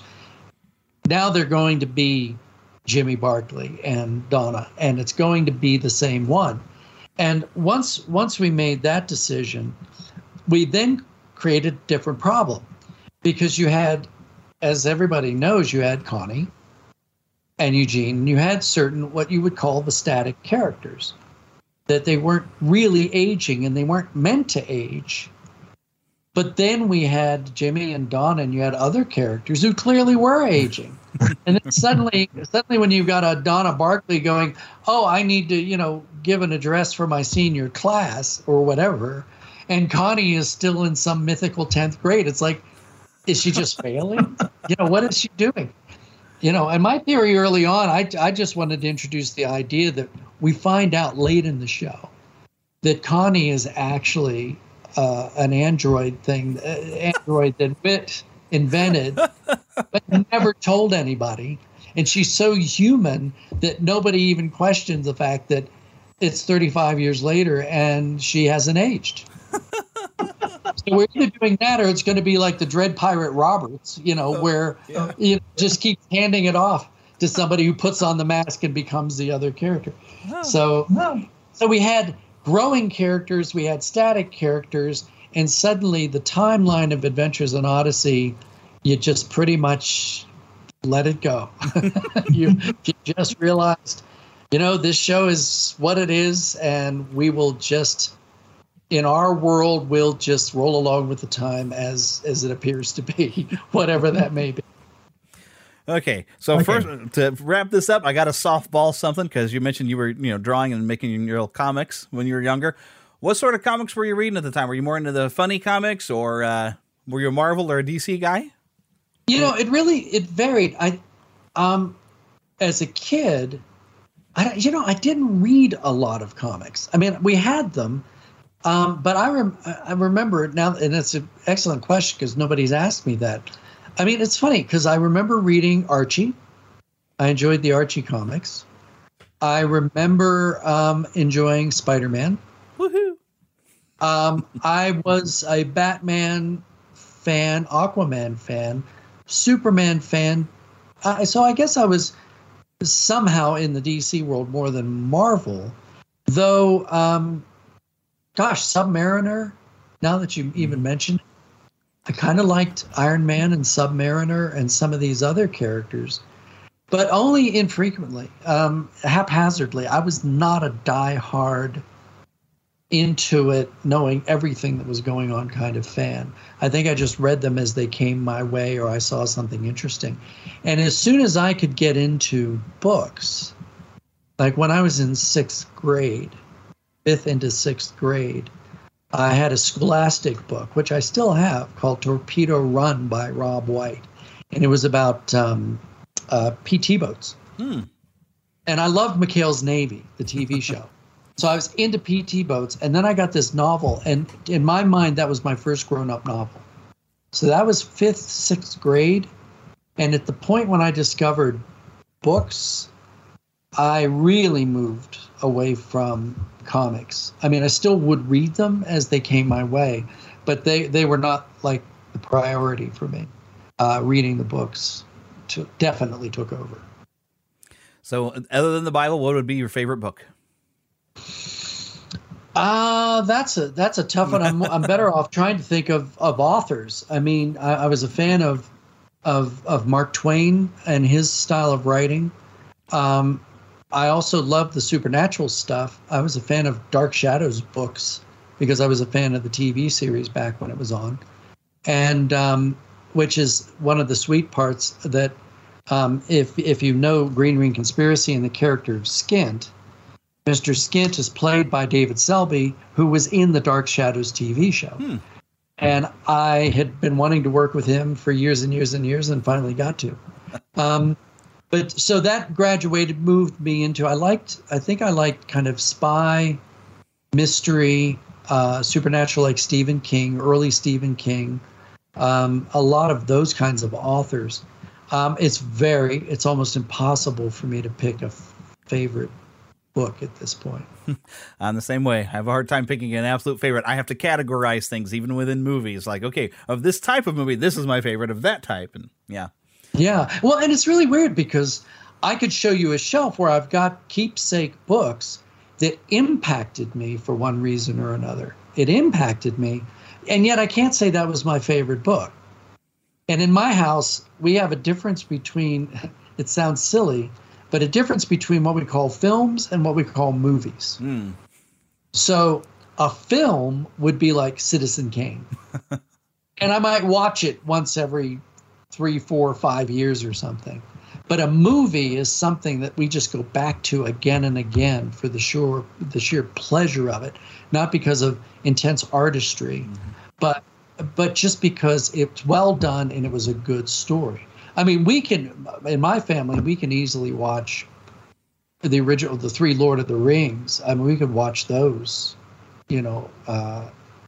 Now they're going to be Jimmy Barkley and Donna, and it's going to be the same one. And once once we made that decision, we then created a different problem, because you had, as everybody knows, you had Connie and Eugene, and you had certain what you would call the static characters, that they weren't really aging and they weren't meant to age. But then we had Jimmy and Donna, and you had other characters who clearly were aging. And then suddenly, suddenly when you've got a Donna Barkley going, oh, I need to, you know, give an address for my senior class or whatever, and Connie is still in some mythical tenth grade, it's like, is she just failing? You know, what is she doing? You know, and my theory early on, I, I just wanted to introduce the idea that we find out late in the show that Connie is actually uh, an android thing, uh, android that Whit invented, but never told anybody. And she's so human that nobody even questions the fact that it's thirty-five years later and she hasn't aged. So we're either doing that, or it's going to be like the Dread Pirate Roberts, you know, where yeah. you know, just keeps handing it off to somebody who puts on the mask and becomes the other character. Oh. So, so we had growing characters, we had static characters, and suddenly the timeline of Adventures in Odyssey, you just pretty much let it go. you, you just realized, you know, this show is what it is, and we will just in our world, we'll just roll along with the time as as it appears to be, whatever that may be. Okay, so okay. first, to wrap this up, I got a softball something, because you mentioned you were, you know, drawing and making your little comics when you were younger. What sort of comics were you reading at the time? Were you more into the funny comics, or uh, were you a Marvel or a D C guy? You know, it really, it varied. I, um, as a kid, I, you know, I didn't read a lot of comics. I mean, we had them, um, but I, rem- I remember now, and it's an excellent question because nobody's asked me that. I mean, it's funny because I remember reading Archie. I enjoyed the Archie comics. I remember um, enjoying Spider-Man. Woohoo! Um, I was a Batman fan, Aquaman fan, Superman fan. Uh, so I guess I was somehow in the D C world more than Marvel. Though, um, gosh, Submariner, now that you even mentioned it, I kind of liked Iron Man and Submariner and some of these other characters, but only infrequently, um, haphazardly. I was not a die-hard, into it, knowing everything that was going on kind of fan. I think I just read them as they came my way, or I saw something interesting. And as soon as I could get into books, like when I was in sixth grade, fifth into sixth grade, I had a Scholastic book, which I still have, called Torpedo Run by Rob White. And it was about um, uh, P T boats. Hmm. And I loved McHale's Navy, the T V show. So I was into P T boats. And then I got this novel. And in my mind, that was my first grown-up novel. So that was fifth, sixth grade. And at the point when I discovered books, I really moved away from comics. I mean, I still would read them as they came my way, but they, they were not like the priority for me. Uh, reading the books to, definitely took over. So other than the Bible, what would be your favorite book? Uh, that's a, that's a tough one. I'm, I'm better off trying to think of, of authors. I mean, I, I was a fan of, of, of Mark Twain and his style of writing. Um, I also loved the supernatural stuff. I was a fan of Dark Shadows books because I was a fan of the T V series back when it was on. And um, which is one of the sweet parts that um, if if you know Green Ring Conspiracy and the character of Skint, Mister Skint is played by David Selby, who was in the Dark Shadows T V show. Hmm. And I had been wanting to work with him for years and years and years and finally got to. Um, But so that graduated, moved me into, I liked, I think I liked kind of spy, mystery, uh, supernatural, like Stephen King, early Stephen King, um, a lot of those kinds of authors. Um, it's very, it's almost impossible for me to pick a f- favorite book at this point. I'm the same way. I have a hard time picking an absolute favorite. I have to categorize things even within movies. Like, okay, of this type of movie, this is my favorite, of that type. And yeah. Yeah. Well, and it's really weird because I could show you a shelf where I've got keepsake books that impacted me for one reason or another. It impacted me. And yet I can't say that was my favorite book. And in my house, we have a difference between, it sounds silly, but a difference between what we call films and what we call movies. Mm. So a film would be like Citizen Kane. And I might watch it once every three, four, five years or something. But a movie is something that we just go back to again and again for the sure, the sheer pleasure of it, not because of intense artistry, mm-hmm. but but just because it's well done and it was a good story. I mean, we can, in my family, we can easily watch the original, the three Lord of the Rings. I mean, we could watch those, you know, uh,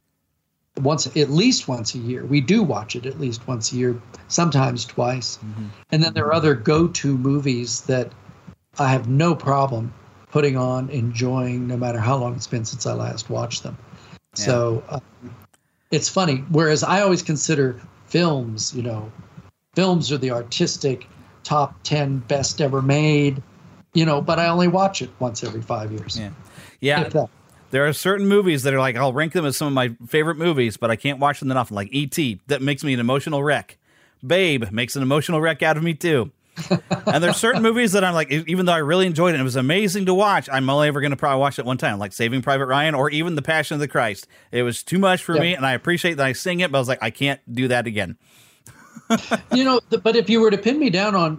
once, at least once a year. We do watch it at least once a year, sometimes twice. Mm-hmm. And then there are other go-to movies that I have no problem putting on, enjoying, no matter how long it's been since I last watched them. Yeah. So uh, it's funny. Whereas I always consider films, you know, films are the artistic top ten best ever made, you know, but I only watch it once every five years. Yeah. Yeah. There are certain movies that are like, I'll rank them as some of my favorite movies, but I can't watch them that often. Like E T, that makes me an emotional wreck. Babe makes an emotional wreck out of me too. And there's certain movies that I'm like, even though I really enjoyed it and it was amazing to watch, I'm only ever going to probably watch it one time, like Saving Private Ryan or even The Passion of the Christ. It was too much for Yep. me, and I appreciate that I sing it, but I was like, I can't do that again. You know, th- but if you were to pin me down on,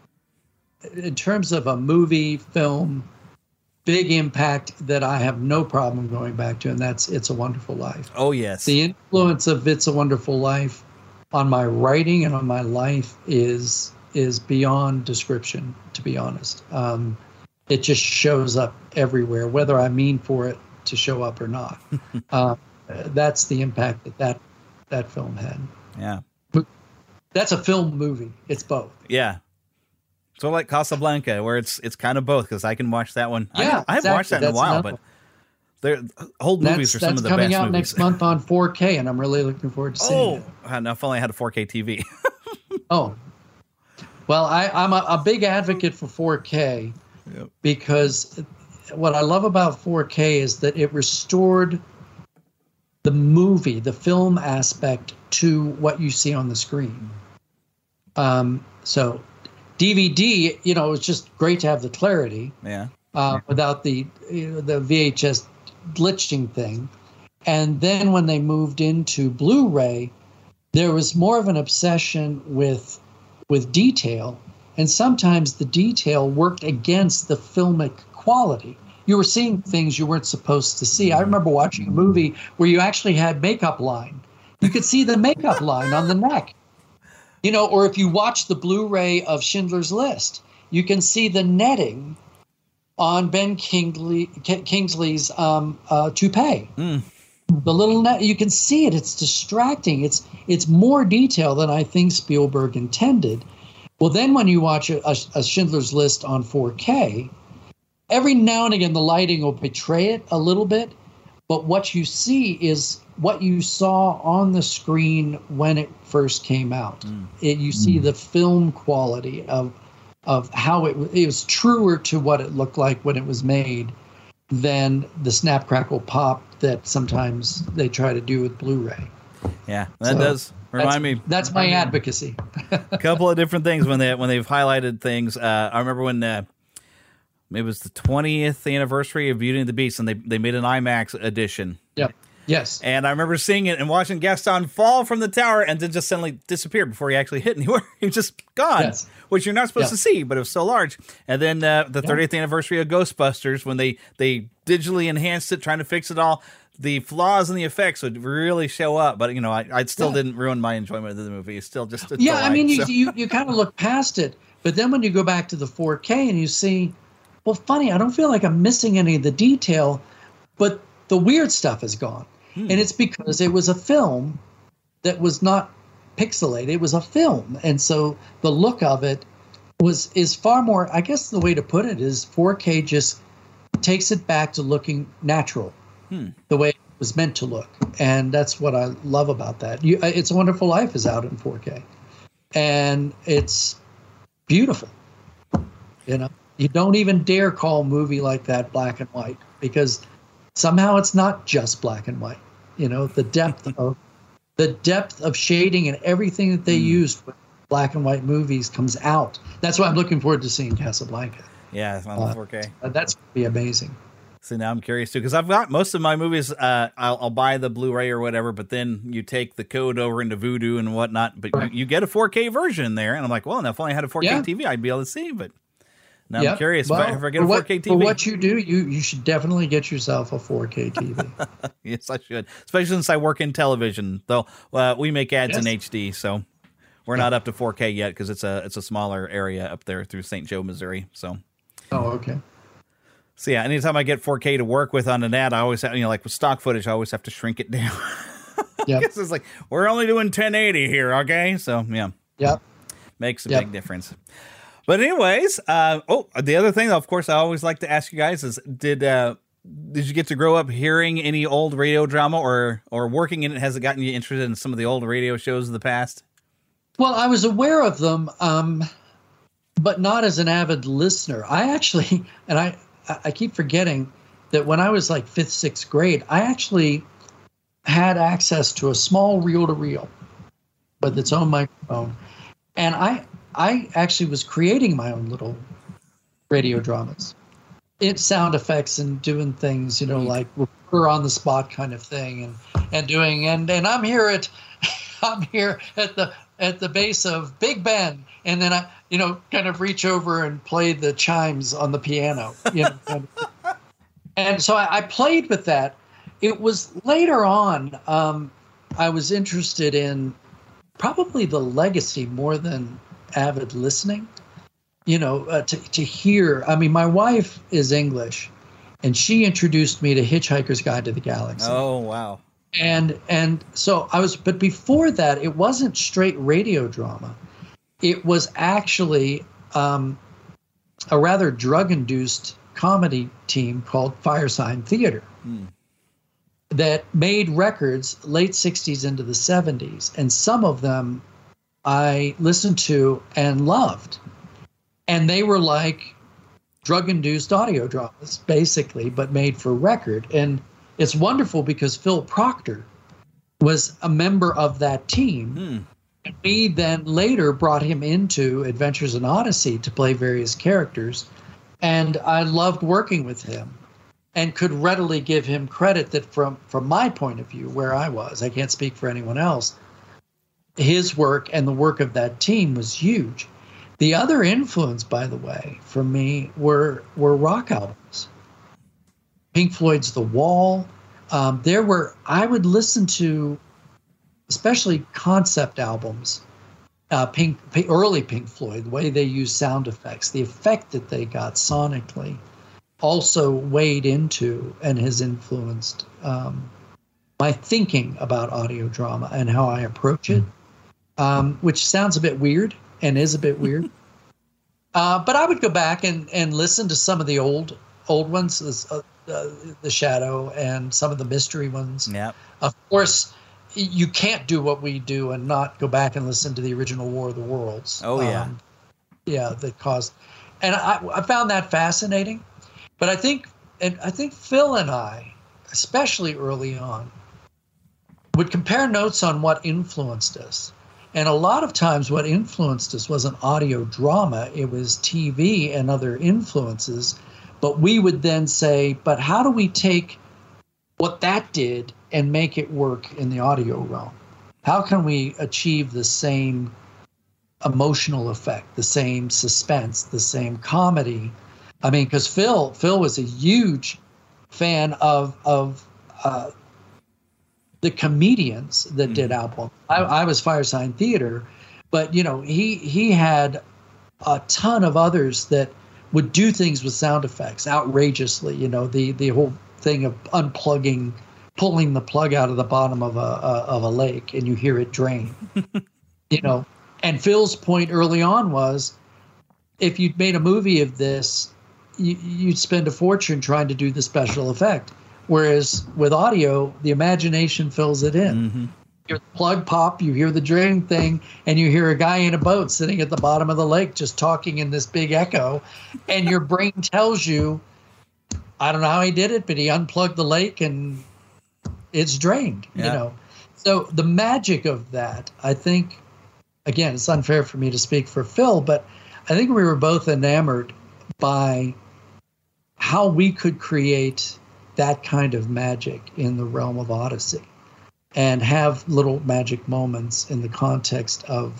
in terms of a movie, film, big impact that I have no problem going back to, and that's It's a Wonderful Life. Oh, yes. The influence of It's a Wonderful Life on my writing and on my life is is beyond description, to be honest. Um, it just shows up everywhere, whether I mean for it to show up or not. uh, that's the impact that, that that film had. Yeah. That's a film movie. It's both. Yeah. So like Casablanca, where it's it's kind of both, because I can watch that one. Yeah, I, I haven't exactly. watched that in a That's while, another but they're old movies That's, are some that's of the coming best out movies. next month on four K, and I'm really looking forward to seeing Oh, it. I know, if only I had a four K T V. Oh, well, I, I'm a, a big advocate for four K Yep. because what I love about four K is that it restored the movie, the film aspect, to what you see on the screen. Um, so D V D, you know, it's just great to have the clarity. Yeah. Uh, without the you know, the V H S glitching thing. And then when they moved into Blu-ray, there was more of an obsession with with detail, and sometimes the detail worked against the filmic quality. You were seeing things you weren't supposed to see. I remember watching a movie where you actually had makeup line. You could see the makeup line on the neck. You know, or if you watch the Blu-ray of Schindler's List, you can see the netting on Ben Kingsley, Kingsley's um, uh, toupee. Mm. The little net, you can see it. It's distracting. It's it's more detail than I think Spielberg intended. Well, then when you watch a, a, a Schindler's List on four K, every now and again the lighting will betray it a little bit, but what you see is what you saw on the screen when it first came out. Mm. It, you see the film quality of of how it, it was truer to what it looked like when it was made than the snap, crackle, pop that sometimes they try to do with Blu-ray. Yeah, that So does remind that's, me. That's my advocacy. A couple of different things when they when they've highlighted things. Uh, I remember when uh, it was the twentieth anniversary of Beauty and the Beast, and they they made an IMAX edition. Yep. Yes. And I remember seeing it and watching Gaston fall from the tower and then just suddenly disappear before he actually hit anywhere. He's just gone, Yes. which you're not supposed Yeah. to see, but it was so large. And then uh, the Yeah. thirtieth anniversary of Ghostbusters, when they, they digitally enhanced it, trying to fix it all, the flaws and the effects would really show up. But, you know, I, I still Yeah. didn't ruin my enjoyment of the movie. It's still just a Yeah, I delight, mean, you, so. you, you kind of look past it. But then when you go back to the four K and you see, well, funny, I don't feel like I'm missing any of the detail, but the weird stuff is gone. Hmm. And it's because it was a film that was not pixelated. It was a film. And so the look of it was is far more, I guess the way to put it is four K just takes it back to looking natural, Hmm. the way it was meant to look. And that's what I love about that. You, It's a Wonderful Life is out in four K. And it's beautiful. You know, you don't even dare call a movie like that black and white, because somehow it's not just black and white. You know, the depth of the depth of shading and everything that they used with black and white movies comes out. That's why I'm looking forward to seeing Casablanca. Yeah, it's on the Uh, four K. That's going to be amazing. So now I'm curious too, because I've got most of my movies. Uh, I'll, I'll buy the Blu-ray or whatever, but then you take the code over into Vudu and whatnot. But Right. you, you get a four K version there, and I'm like, well, now if I only had a four K Yeah. T V, I'd be able to see. But now Yep. I'm curious Well, if, I, if I get for a what, four K T For V. what you do, you, you should definitely get yourself a four K T V. Yes, I should, especially since I work in television. Though uh, we make ads in Yes. H D, so we're not up to four K yet because it's a it's a smaller area up there through Saint Joe, Missouri. So. Oh, okay. So yeah, anytime I get four K to work with on an ad, I always have, you know, like with stock footage, I always have to shrink it down. Yeah. It's like, we're only doing ten eighty here, okay? So yeah, Yep. makes a Yep. big difference. But anyways, uh, oh, the other thing, of course, I always like to ask you guys is, did uh, did you get to grow up hearing any old radio drama, or or working in it? Has it gotten you interested in some of the old radio shows of the past? Well, I was aware of them, um, but not as an avid listener. I actually, and I, I keep forgetting that when I was like fifth, sixth grade, I actually had access to a small reel-to-reel with its own microphone, and I, I actually was creating my own little radio dramas. It's sound effects and doing things, you know, like we're on the spot kind of thing, and and doing and and I'm here at I'm here at the at the base of Big Ben, and then I you know kind of reach over and play the chimes on the piano, you know. kind of. And so I, I played with that. It was later on um, I was interested in probably the legacy more than avid listening. You know, uh, to, to hear, I mean, my wife is English, and she introduced me to Hitchhiker's Guide to the Galaxy. Oh, wow. And and so I was, but before that, it wasn't straight radio drama. It was actually um, a rather drug-induced comedy team called Firesign Theater hmm. that made records late sixties into the seventies. And some of them I listened to and loved. And they were like drug-induced audio dramas, basically, but made for record. And it's wonderful because Phil Proctor was a member of that team. Hmm. And we then later brought him into Adventures in Odyssey to play various characters. And I loved working with him and could readily give him credit that from, from my point of view, where I was, I can't speak for anyone else, his work and the work of that team was huge. The other influence, by the way, for me were were rock albums. Pink Floyd's The Wall. Um, there were I would listen to, especially concept albums, uh, Pink, Pink early Pink Floyd, the way they used sound effects, the effect that they got sonically, also weighed into and has influenced um, my thinking about audio drama and how I approach it, um, which sounds a bit weird. And is a bit weird. uh, but I would go back and, and listen to some of the old old ones, uh, uh, The Shadow and some of the mystery ones. Yeah. Of course, you can't do what we do and not go back and listen to the original War of the Worlds. Oh, yeah. Um, yeah, that caused. And I, I found that fascinating. But I think, and I think Phil and I, especially early on, would compare notes on what influenced us. And a lot of times what influenced us wasn't audio drama, it was T V and other influences. But we would then say, but how do we take what that did and make it work in the audio realm? How can we achieve the same emotional effect, the same suspense, the same comedy? I mean, because Phil, Phil was a huge fan of, of uh, the comedians that mm. did albums. I, I was Firesign Theater, but you know, he he had a ton of others that would do things with sound effects outrageously. You know, the the whole thing of unplugging, pulling the plug out of the bottom of a, a of a lake, and you hear it drain. You know, and Phil's point early on was, if you'd made a movie of this, you, you'd spend a fortune trying to do the special effect. Whereas with audio, the imagination fills it in. Mm-hmm. You hear the plug pop, you hear the drain thing, and you hear a guy in a boat sitting at the bottom of the lake just talking in this big echo. And your brain tells you, I don't know how he did it, but he unplugged the lake and it's drained, yeah. you know. So the magic of that, I think, again, it's unfair for me to speak for Phil, but I think we were both enamored by how we could create that kind of magic in the realm of Odyssey and have little magic moments in the context of,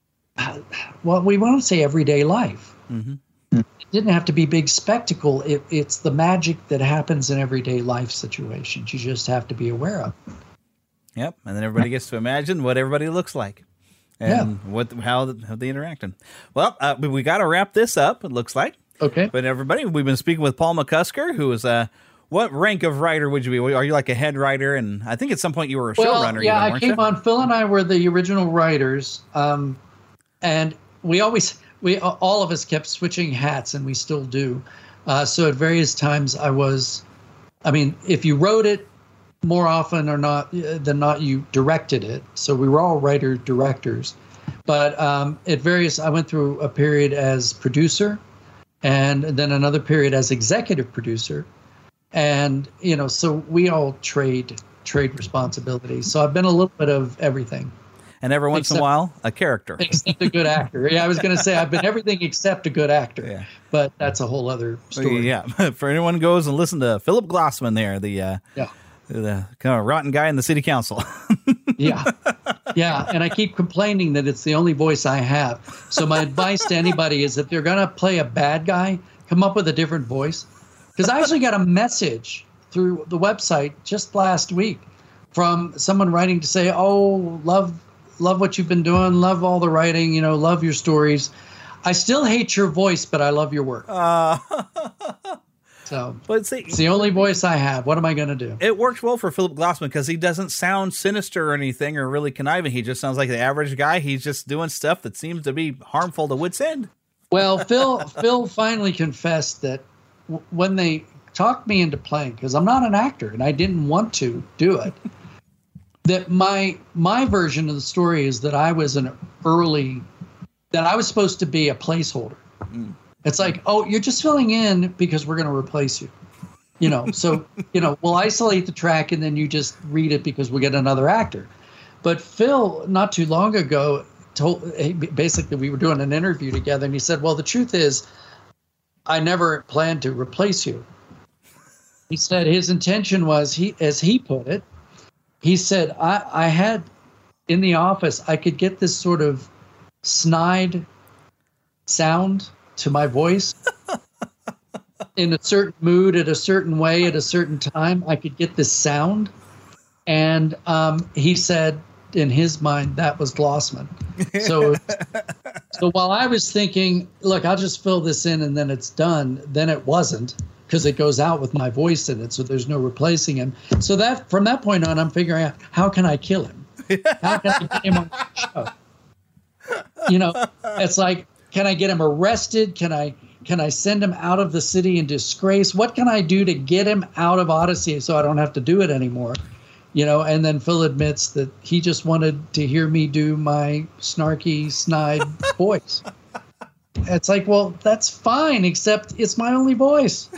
well, we want to say everyday life. Mm-hmm. It didn't have to be big spectacle. It, it's the magic that happens in everyday life situations. You just have to be aware of. Yep. And then everybody gets to imagine what everybody looks like and yeah. what how, how they interact. Well, uh, we got to wrap this up, it looks like. Okay. But everybody, we've been speaking with Paul McCusker, who is a uh, what rank of writer would you be? Are you like a head writer? And I think at some point you were a well, showrunner. Yeah, even, I came you? on. Phil and I were the original writers, um, and we always, we all of us kept switching hats, and we still do. Uh, so at various times, I was, I mean, if you wrote it, more often or not than not, you directed it. So we were all writer directors, but um, at various, I went through a period as producer, and then another period as executive producer. And, you know, so we all trade trade responsibilities. So I've been a little bit of everything. And every once except, in a while, a character. Except a good actor. Yeah, I was going to say I've been everything except a good actor. Yeah. But that's a whole other story. Yeah. For anyone who goes and listen to Philip Glossman there, the uh, yeah. the kind of rotten guy in the city council. Yeah. Yeah. And I keep complaining that it's the only voice I have. So my advice to anybody is if they're going to play a bad guy, come up with a different voice. Because I actually got a message through the website just last week from someone writing to say, oh, love love what you've been doing, love all the writing, you know, love your stories. I still hate your voice, but I love your work. Uh, so but see, it's the only voice I have. What am I going to do? It works well for Philip Glossman because he doesn't sound sinister or anything or really conniving. He just sounds like the average guy. He's just doing stuff that seems to be harmful to wit's end. Well, Phil Phil finally confessed that w- when they talked me into playing, because I'm not an actor and I didn't want to do it, that my my version of the story is that I was an early, that I was supposed to be a placeholder. Mm. It's like, oh, you're just filling in because we're going to replace you. You know, so, you know, we'll isolate the track and then you just read it because we get another actor. But Phil, not too long ago, told basically we were doing an interview together and he said, well, the truth is I never planned to replace you. He said his intention was, he, as he put it, he said, I, I had in the office, I could get this sort of snide sound to my voice in a certain mood at a certain way at a certain time. I could get this sound. And um, he said in his mind, that was Glossman. So, so while I was thinking, look, I'll just fill this in and then it's done. Then it wasn't. Because it goes out with my voice in it, so there's no replacing him. So that from that point on, I'm figuring out how can I kill him? How can I get him on the show? You know, it's like, can I get him arrested? Can I can I send him out of the city in disgrace? What can I do to get him out of Odyssey so I don't have to do it anymore? You know, and then Phil admits that he just wanted to hear me do my snarky, snide voice. It's like, well, that's fine, except it's my only voice.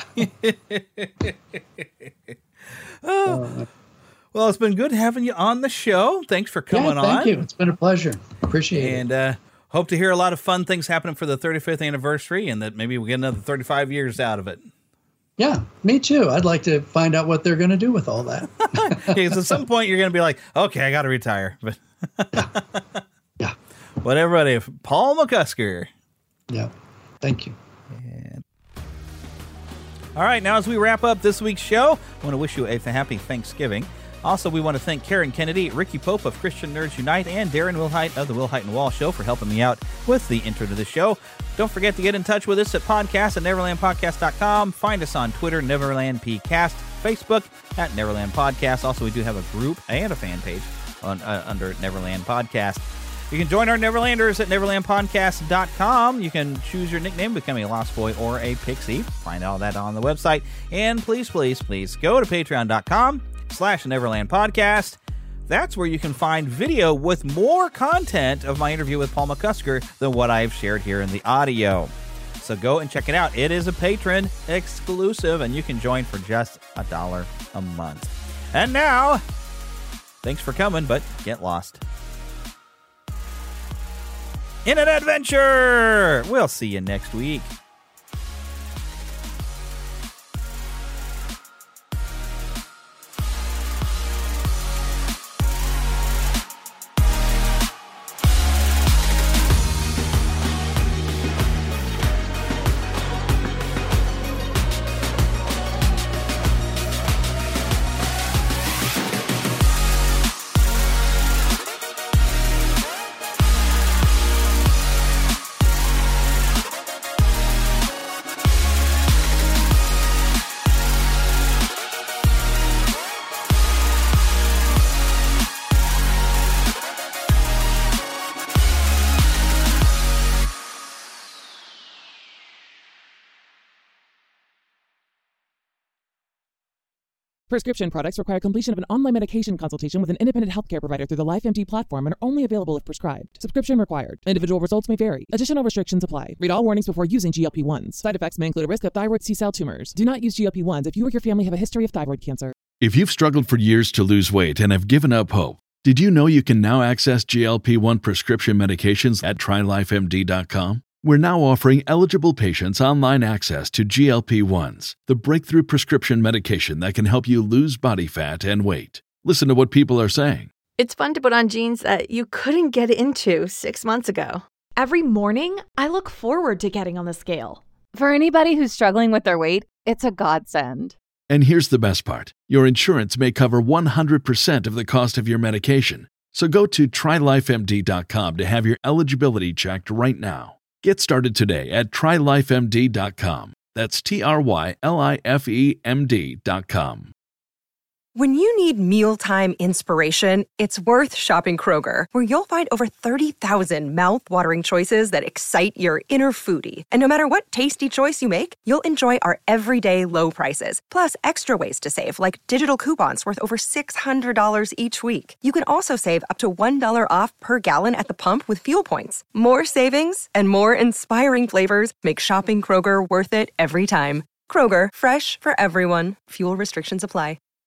oh. Well, it's been good having you on the show. Thanks for coming yeah, thank on. Thank you. It's been a pleasure. Appreciate and, it. And uh, hope to hear a lot of fun things happening for the thirty-fifth anniversary and that maybe we'll get another thirty-five years out of it. Yeah, me too. I'd like to find out what they're going to do with all that. Because at some point you're going to be like, okay, I got to retire. But yeah. yeah. But everybody, Paul McCusker. Yeah. Thank you. And all right. Now, as we wrap up this week's show, I want to wish you a happy Thanksgiving. Also, we want to thank Karen Kennedy, Ricky Pope of Christian Nerds Unite, and Darren Wilhite of the Wilhite and Wall Show for helping me out with the intro to the show. Don't forget to get in touch with us at podcast at neverland podcast dot com. Find us on Twitter, NeverlandPcast, Facebook at Neverland Podcast. Also, we do have a group and a fan page on uh, under Neverland Podcast. You can join our Neverlanders at neverland podcast dot com. You can choose your nickname, become a Lost Boy or a Pixie. Find all that on the website. And please, please, please go to patreon dot com slash Neverland Podcast. That's where you can find video with more content of my interview with Paul McCusker than what I've shared here in the audio. So go and check it out. It is a patron exclusive, and you can join for just a dollar a month. And now, thanks for coming, but get lost in an adventure. We'll see you next week. Prescription products require completion of an online medication consultation with an independent healthcare provider through the LifeMD platform and are only available if prescribed. Subscription required. Individual results may vary. Additional restrictions apply. Read all warnings before using G L P ones. Side effects may include a risk of thyroid C-cell tumors. Do not use G L P ones if you or your family have a history of thyroid cancer. If you've struggled for years to lose weight and have given up hope, Did you know you can now access G L P one prescription medications at try life M D dot com? We're now offering eligible patients online access to G L P ones, the breakthrough prescription medication that can help you lose body fat and weight. Listen to what people are saying. It's fun to put on jeans that you couldn't get into six months ago. Every morning, I look forward to getting on the scale. For anybody who's struggling with their weight, it's a godsend. And here's the best part. Your insurance may cover one hundred percent of the cost of your medication. So go to try life M D dot com to have your eligibility checked right now. Get started today at try life M D dot com. That's T R Y L I F E M D dot com. When you need mealtime inspiration, it's worth shopping Kroger, where you'll find over thirty thousand mouth-watering choices that excite your inner foodie. And no matter what tasty choice you make, you'll enjoy our everyday low prices, plus extra ways to save, like digital coupons worth over six hundred dollars each week. You can also save up to one dollar off per gallon at the pump with fuel points. More savings and more inspiring flavors make shopping Kroger worth it every time. Kroger, fresh for everyone. Fuel restrictions apply.